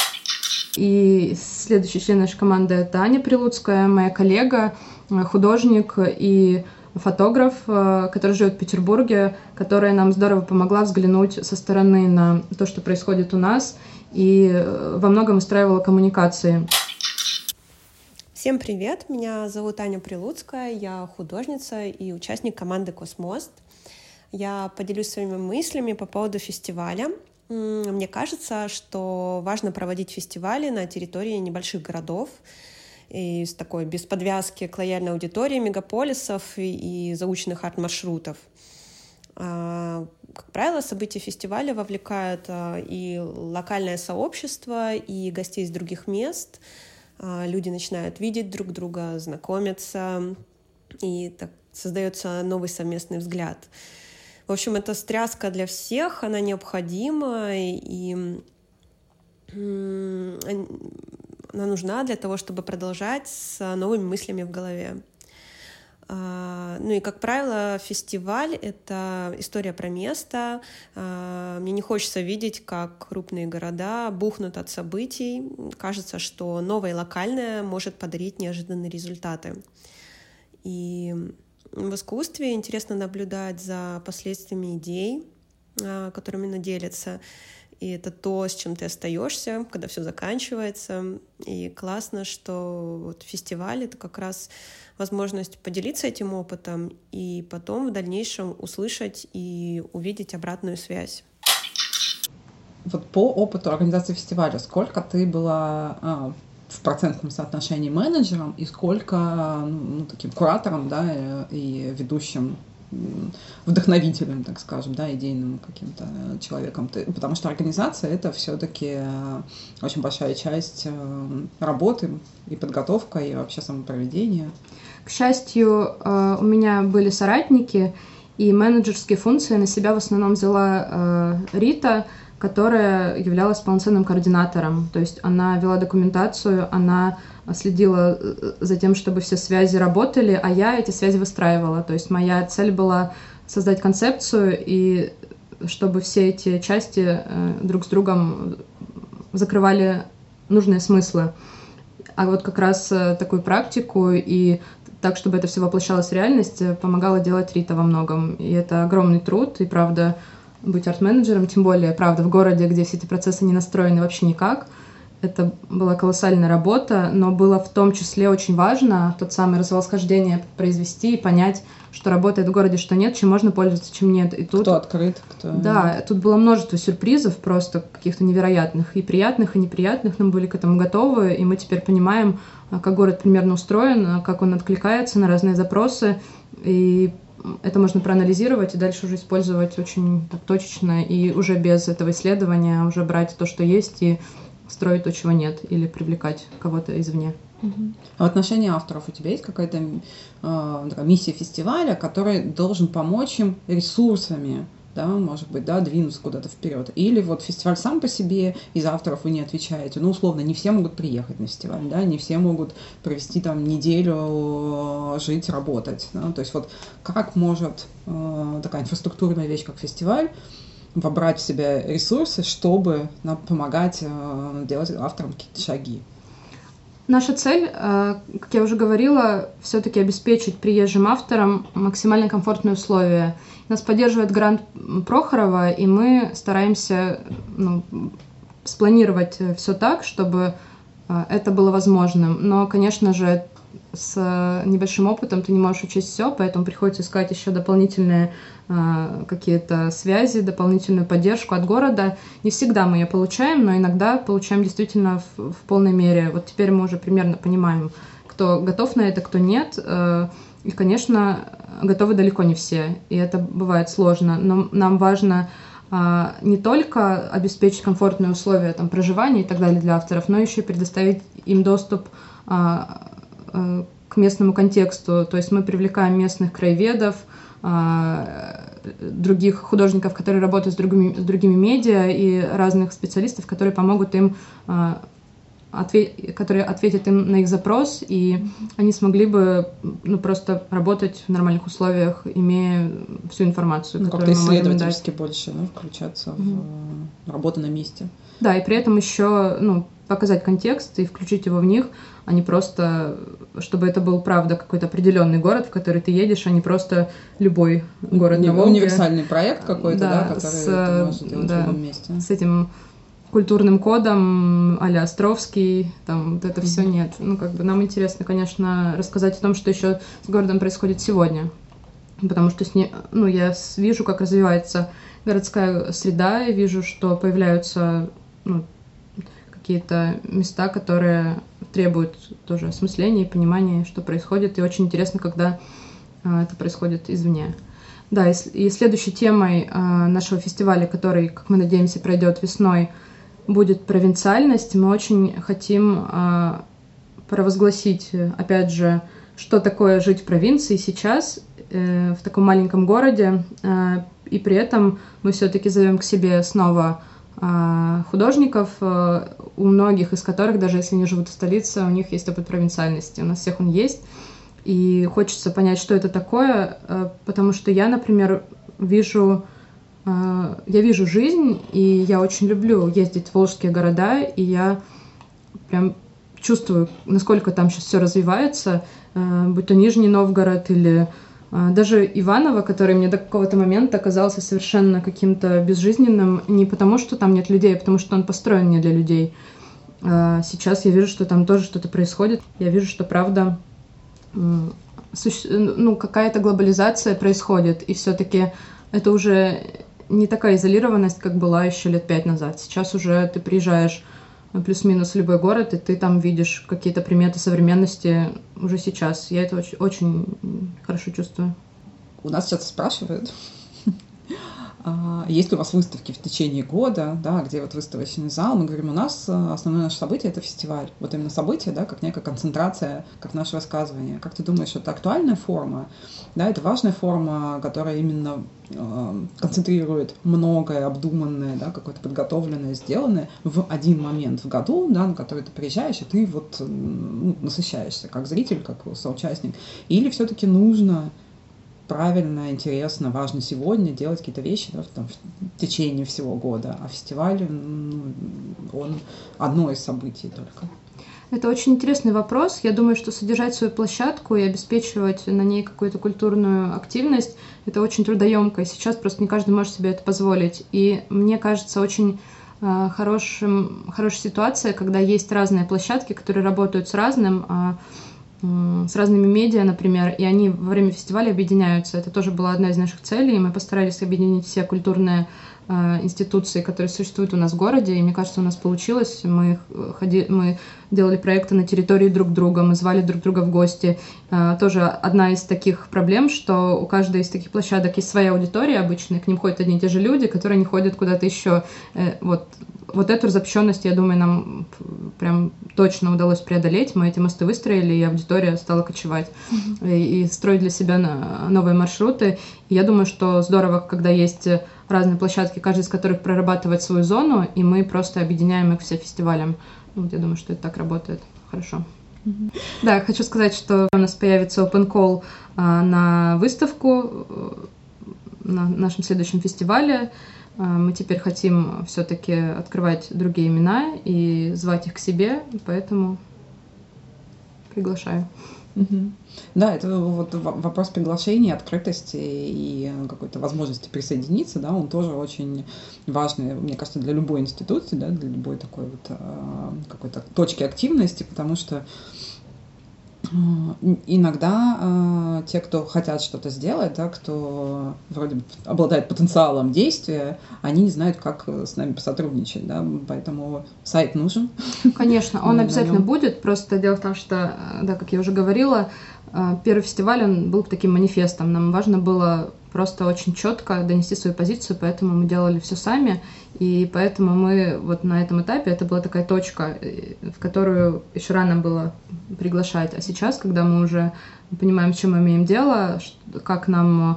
И следующий член нашей команды – это Аня Прилуцкая, моя коллега, художник и фотограф, который живет в Петербурге, которая нам здорово помогла взглянуть со стороны на то, что происходит у нас, и во многом устраивала коммуникации. Всем привет, меня зовут Аня Прилуцкая, я художница и участник команды «Космост». Я поделюсь своими мыслями по поводу фестиваля. Мне кажется, что важно проводить фестивали на территории небольших городов, и с такой без подвязки к лояльной аудитории мегаполисов и заученных арт-маршрутов. Как правило, события фестиваля вовлекают и локальное сообщество, и гостей из других мест. Люди начинают видеть друг друга, знакомиться, и так создается новый совместный взгляд. В общем, это стряска для всех, она необходима, и она нужна для того, чтобы продолжать с новыми мыслями в голове. Ну и, как правило, фестиваль — это история про место. Мне не хочется видеть, как крупные города бухнут от событий. Кажется, что новое и локальное может подарить неожиданные результаты. И в искусстве интересно наблюдать за последствиями идей, которыми оно делится. И это то, с чем ты остаешься, когда все заканчивается. И классно, что вот фестиваль — это как раз возможность поделиться этим опытом и потом в дальнейшем услышать и увидеть обратную связь. Вот по опыту организации фестиваля, сколько ты была в процентном соотношении менеджером и сколько таким куратором, да, и ведущим, вдохновителем, так скажем, да, идейным каким-то человеком. Потому что организация — это все-таки очень большая часть работы и подготовка, и вообще самопроведение. К счастью, у меня были соратники, и менеджерские функции на себя в основном взяла Рита, которая являлась полноценным координатором. То есть она вела документацию, она следила за тем, чтобы все связи работали, а я эти связи выстраивала. То есть моя цель была создать концепцию, и чтобы все эти части друг с другом закрывали нужные смыслы. А вот как раз такую практику и так, чтобы это все воплощалось в реальность, помогала делать Рита во многом. И это огромный труд, и правда, быть арт-менеджером, тем более, правда, в городе, где все эти процессы не настроены вообще никак. Это была колоссальная работа, но было в том числе очень важно тот самый развосхождение произвести и понять, что работает в городе, что нет, чем можно пользоваться, чем нет. И тут, кто открыт, кто... Да, тут было множество сюрпризов просто каких-то невероятных, и приятных, и неприятных. Мы были к этому готовы, и мы теперь понимаем, как город примерно устроен, как он откликается на разные запросы, и это можно проанализировать и дальше уже использовать очень так точечно, и уже без этого исследования уже брать то, что есть, и строить то, чего нет, или привлекать кого-то извне. А в отношении авторов у тебя есть какая-то миссия фестиваля, который должен помочь им ресурсами, да, может быть, да, двинуться куда-то вперед? Или вот фестиваль сам по себе, из авторов вы не отвечаете? Ну, условно, не все могут приехать на фестиваль, да, не все могут провести там неделю, жить, работать, да? То есть вот как может такая инфраструктурная вещь, как фестиваль, вобрать в себя ресурсы, чтобы помогать делать авторам какие-то шаги? Наша цель, как я уже говорила, все-таки обеспечить приезжим авторам максимально комфортные условия. Нас поддерживает грант Прохорова, и мы стараемся спланировать все так, чтобы это было возможным. Но, конечно же, с небольшим опытом ты не можешь учесть все, поэтому приходится искать еще дополнительные какие-то связи, дополнительную поддержку от города. Не всегда мы ее получаем, но иногда получаем действительно в полной мере. Вот теперь мы уже примерно понимаем, кто готов на это, кто нет. И, конечно, готовы далеко не все, и это бывает сложно. Но нам важно не только обеспечить комфортные условия там, проживания и так далее для авторов, но еще и предоставить им доступ к местному контексту. То есть мы привлекаем местных краеведов, других художников, которые работают с другими медиа, и разных специалистов, которые помогут им, которые ответят им на их запрос, и они смогли бы просто работать в нормальных условиях, имея всю информацию, которую мы можем дать. Как-то исследовательски больше включаться в работу на месте. Да, и при этом еще показать контекст и включить его в них, а не просто, чтобы это был, правда, какой-то определенный город, в который ты едешь, а не просто любой город на Волге. Универсальный проект какой-то, да, который ты можешь делать в любом месте. С этим культурным кодом а-ля Островский, там вот это все нет. Нам интересно, конечно, рассказать о том, что еще с городом происходит сегодня. Потому что я вижу, как развивается городская среда, и вижу, что появляются какие-то места, которые требуют тоже осмысления и понимания, что происходит. И очень интересно, когда это происходит извне. Да, и следующей темой нашего фестиваля, который, как мы надеемся, пройдет весной, будет провинциальность. Мы очень хотим провозгласить, опять же, что такое жить в провинции сейчас, в таком маленьком городе. И при этом мы все-таки зовем к себе снова художников, у многих из которых, даже если они живут в столице, у них есть опыт провинциальности. У нас всех он есть. и хочется понять, что это такое, потому что я, например, вижу жизнь, и я очень люблю ездить в волжские города, и я прям чувствую, насколько там сейчас все развивается, будь то Нижний Новгород или даже Иваново, который мне до какого-то момента казался совершенно каким-то безжизненным, не потому что там нет людей, а потому что он построен не для людей. Сейчас я вижу, что там тоже что-то происходит. Я вижу, что правда, какая-то глобализация происходит, и все-таки это уже не такая изолированность, как была еще лет 5 назад. Сейчас уже ты приезжаешь плюс-минус в любой город, и ты там видишь какие-то приметы современности уже сейчас. Я это очень, очень хорошо чувствую. У нас часто спрашивают, есть ли у вас выставки в течение года, да, где вот выставочный зал. Мы говорим, у нас основное наше событие — это фестиваль. Вот именно событие, да, как некая концентрация, как наше высказывание. Как ты думаешь, это актуальная форма? Да, это важная форма, которая именно концентрирует многое обдуманное, да, какое-то подготовленное, сделанное в один момент в году, да, на который ты приезжаешь, и ты вот насыщаешься как зритель, как соучастник. Или все-таки нужно правильно, интересно, важно сегодня делать какие-то вещи, да, там, в течение всего года, а фестиваль, он одно из событий только. Это очень интересный вопрос. Я думаю, что содержать свою площадку и обеспечивать на ней какую-то культурную активность — это очень трудоемко, и сейчас просто не каждый может себе это позволить. И мне кажется, очень хорошая ситуация, когда есть разные площадки, которые работают с разными медиа, например, и они во время фестиваля объединяются. Это тоже была одна из наших целей, и мы постарались объединить все культурные институции, которые существуют у нас в городе, и мне кажется, у нас получилось. Мы делали проекты на территории друг друга, мы звали друг друга в гости. Тоже одна из таких проблем, что у каждой из таких площадок есть своя аудитория обычно, к ним ходят одни и те же люди, которые не ходят куда-то еще. Вот эту разобщенность, я думаю, нам прям точно удалось преодолеть. Мы эти мосты выстроили, и аудитория стала кочевать и строить для себя новые маршруты. И я думаю, что здорово, когда есть разные площадки, каждая из которых прорабатывает свою зону, и мы просто объединяем их все фестивалем. Вот я думаю, что это так работает хорошо. Да, хочу сказать, что у нас появится open call на выставку на нашем следующем фестивале. Мы теперь хотим все-таки открывать другие имена и звать их к себе, поэтому приглашаю. Да, это вот вопрос приглашения, открытости и какой-то возможности присоединиться, да, он тоже очень важный, мне кажется, для любой институции, да, для любой такой вот какой-то точки активности, потому что иногда те, кто хотят что-то сделать, да, кто вроде бы обладает потенциалом действия, они не знают, как с нами посотрудничать, да, поэтому сайт нужен. Конечно, он обязательно будет, просто дело в том, что, да, как я уже говорила, первый фестиваль, он был таким манифестом, нам важно было просто очень четко донести свою позицию, поэтому мы делали все сами, и поэтому мы вот на этом этапе, это была такая точка, в которую еще рано было приглашать, а сейчас, когда мы уже понимаем, с чем мы имеем дело, как нам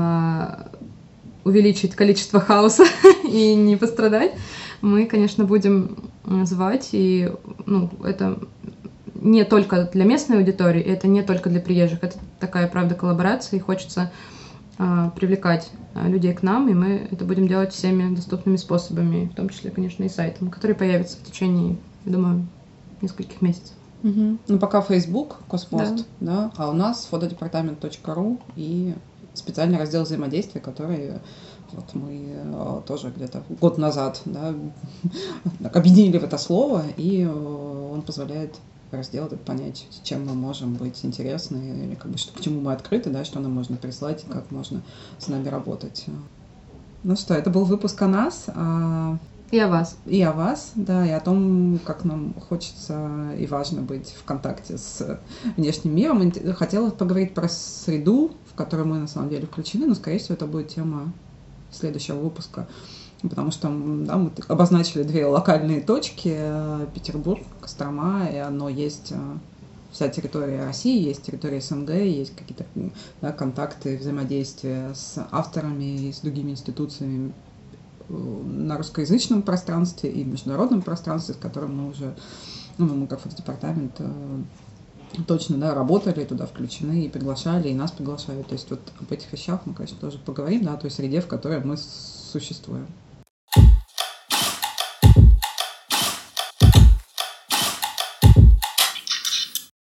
увеличить количество хаоса и не пострадать, мы, конечно, будем звать, и это не только для местной аудитории, это не только для приезжих, это такая, правда, коллаборация, и хочется привлекать людей к нам, и мы это будем делать всеми доступными способами, в том числе, конечно, и сайтом, который появится в течение, я думаю, нескольких месяцев. Пока Facebook, Космост, да, а у нас фотодепартамент.ру и специальный раздел взаимодействия, который вот мы тоже где-то год назад, да, объединили в это слово, и он позволяет раздел этот понять, чем мы можем быть интересны, или как бы, к чему мы открыты, да, что нам можно прислать, как можно с нами работать. Ну что, это был выпуск о нас. И о вас. И о вас, да, и о том, как нам хочется и важно быть в контакте с внешним миром. Хотела поговорить про среду, в которую мы на самом деле включены, но, скорее всего, это будет тема следующего выпуска. Потому что, да, мы обозначили 2 локальные точки: Петербург, Кострома, и оно есть вся территория России, есть территория СНГ, есть какие-то, да, контакты, взаимодействия с авторами и с другими институциями на русскоязычном пространстве и в международном пространстве, с которым мы уже, мы как фотодепартамент точно, да, работали, туда включены и приглашали, и нас приглашают. То есть вот об этих вещах мы, конечно, тоже поговорим, да, о той среде, в которой мы существуем.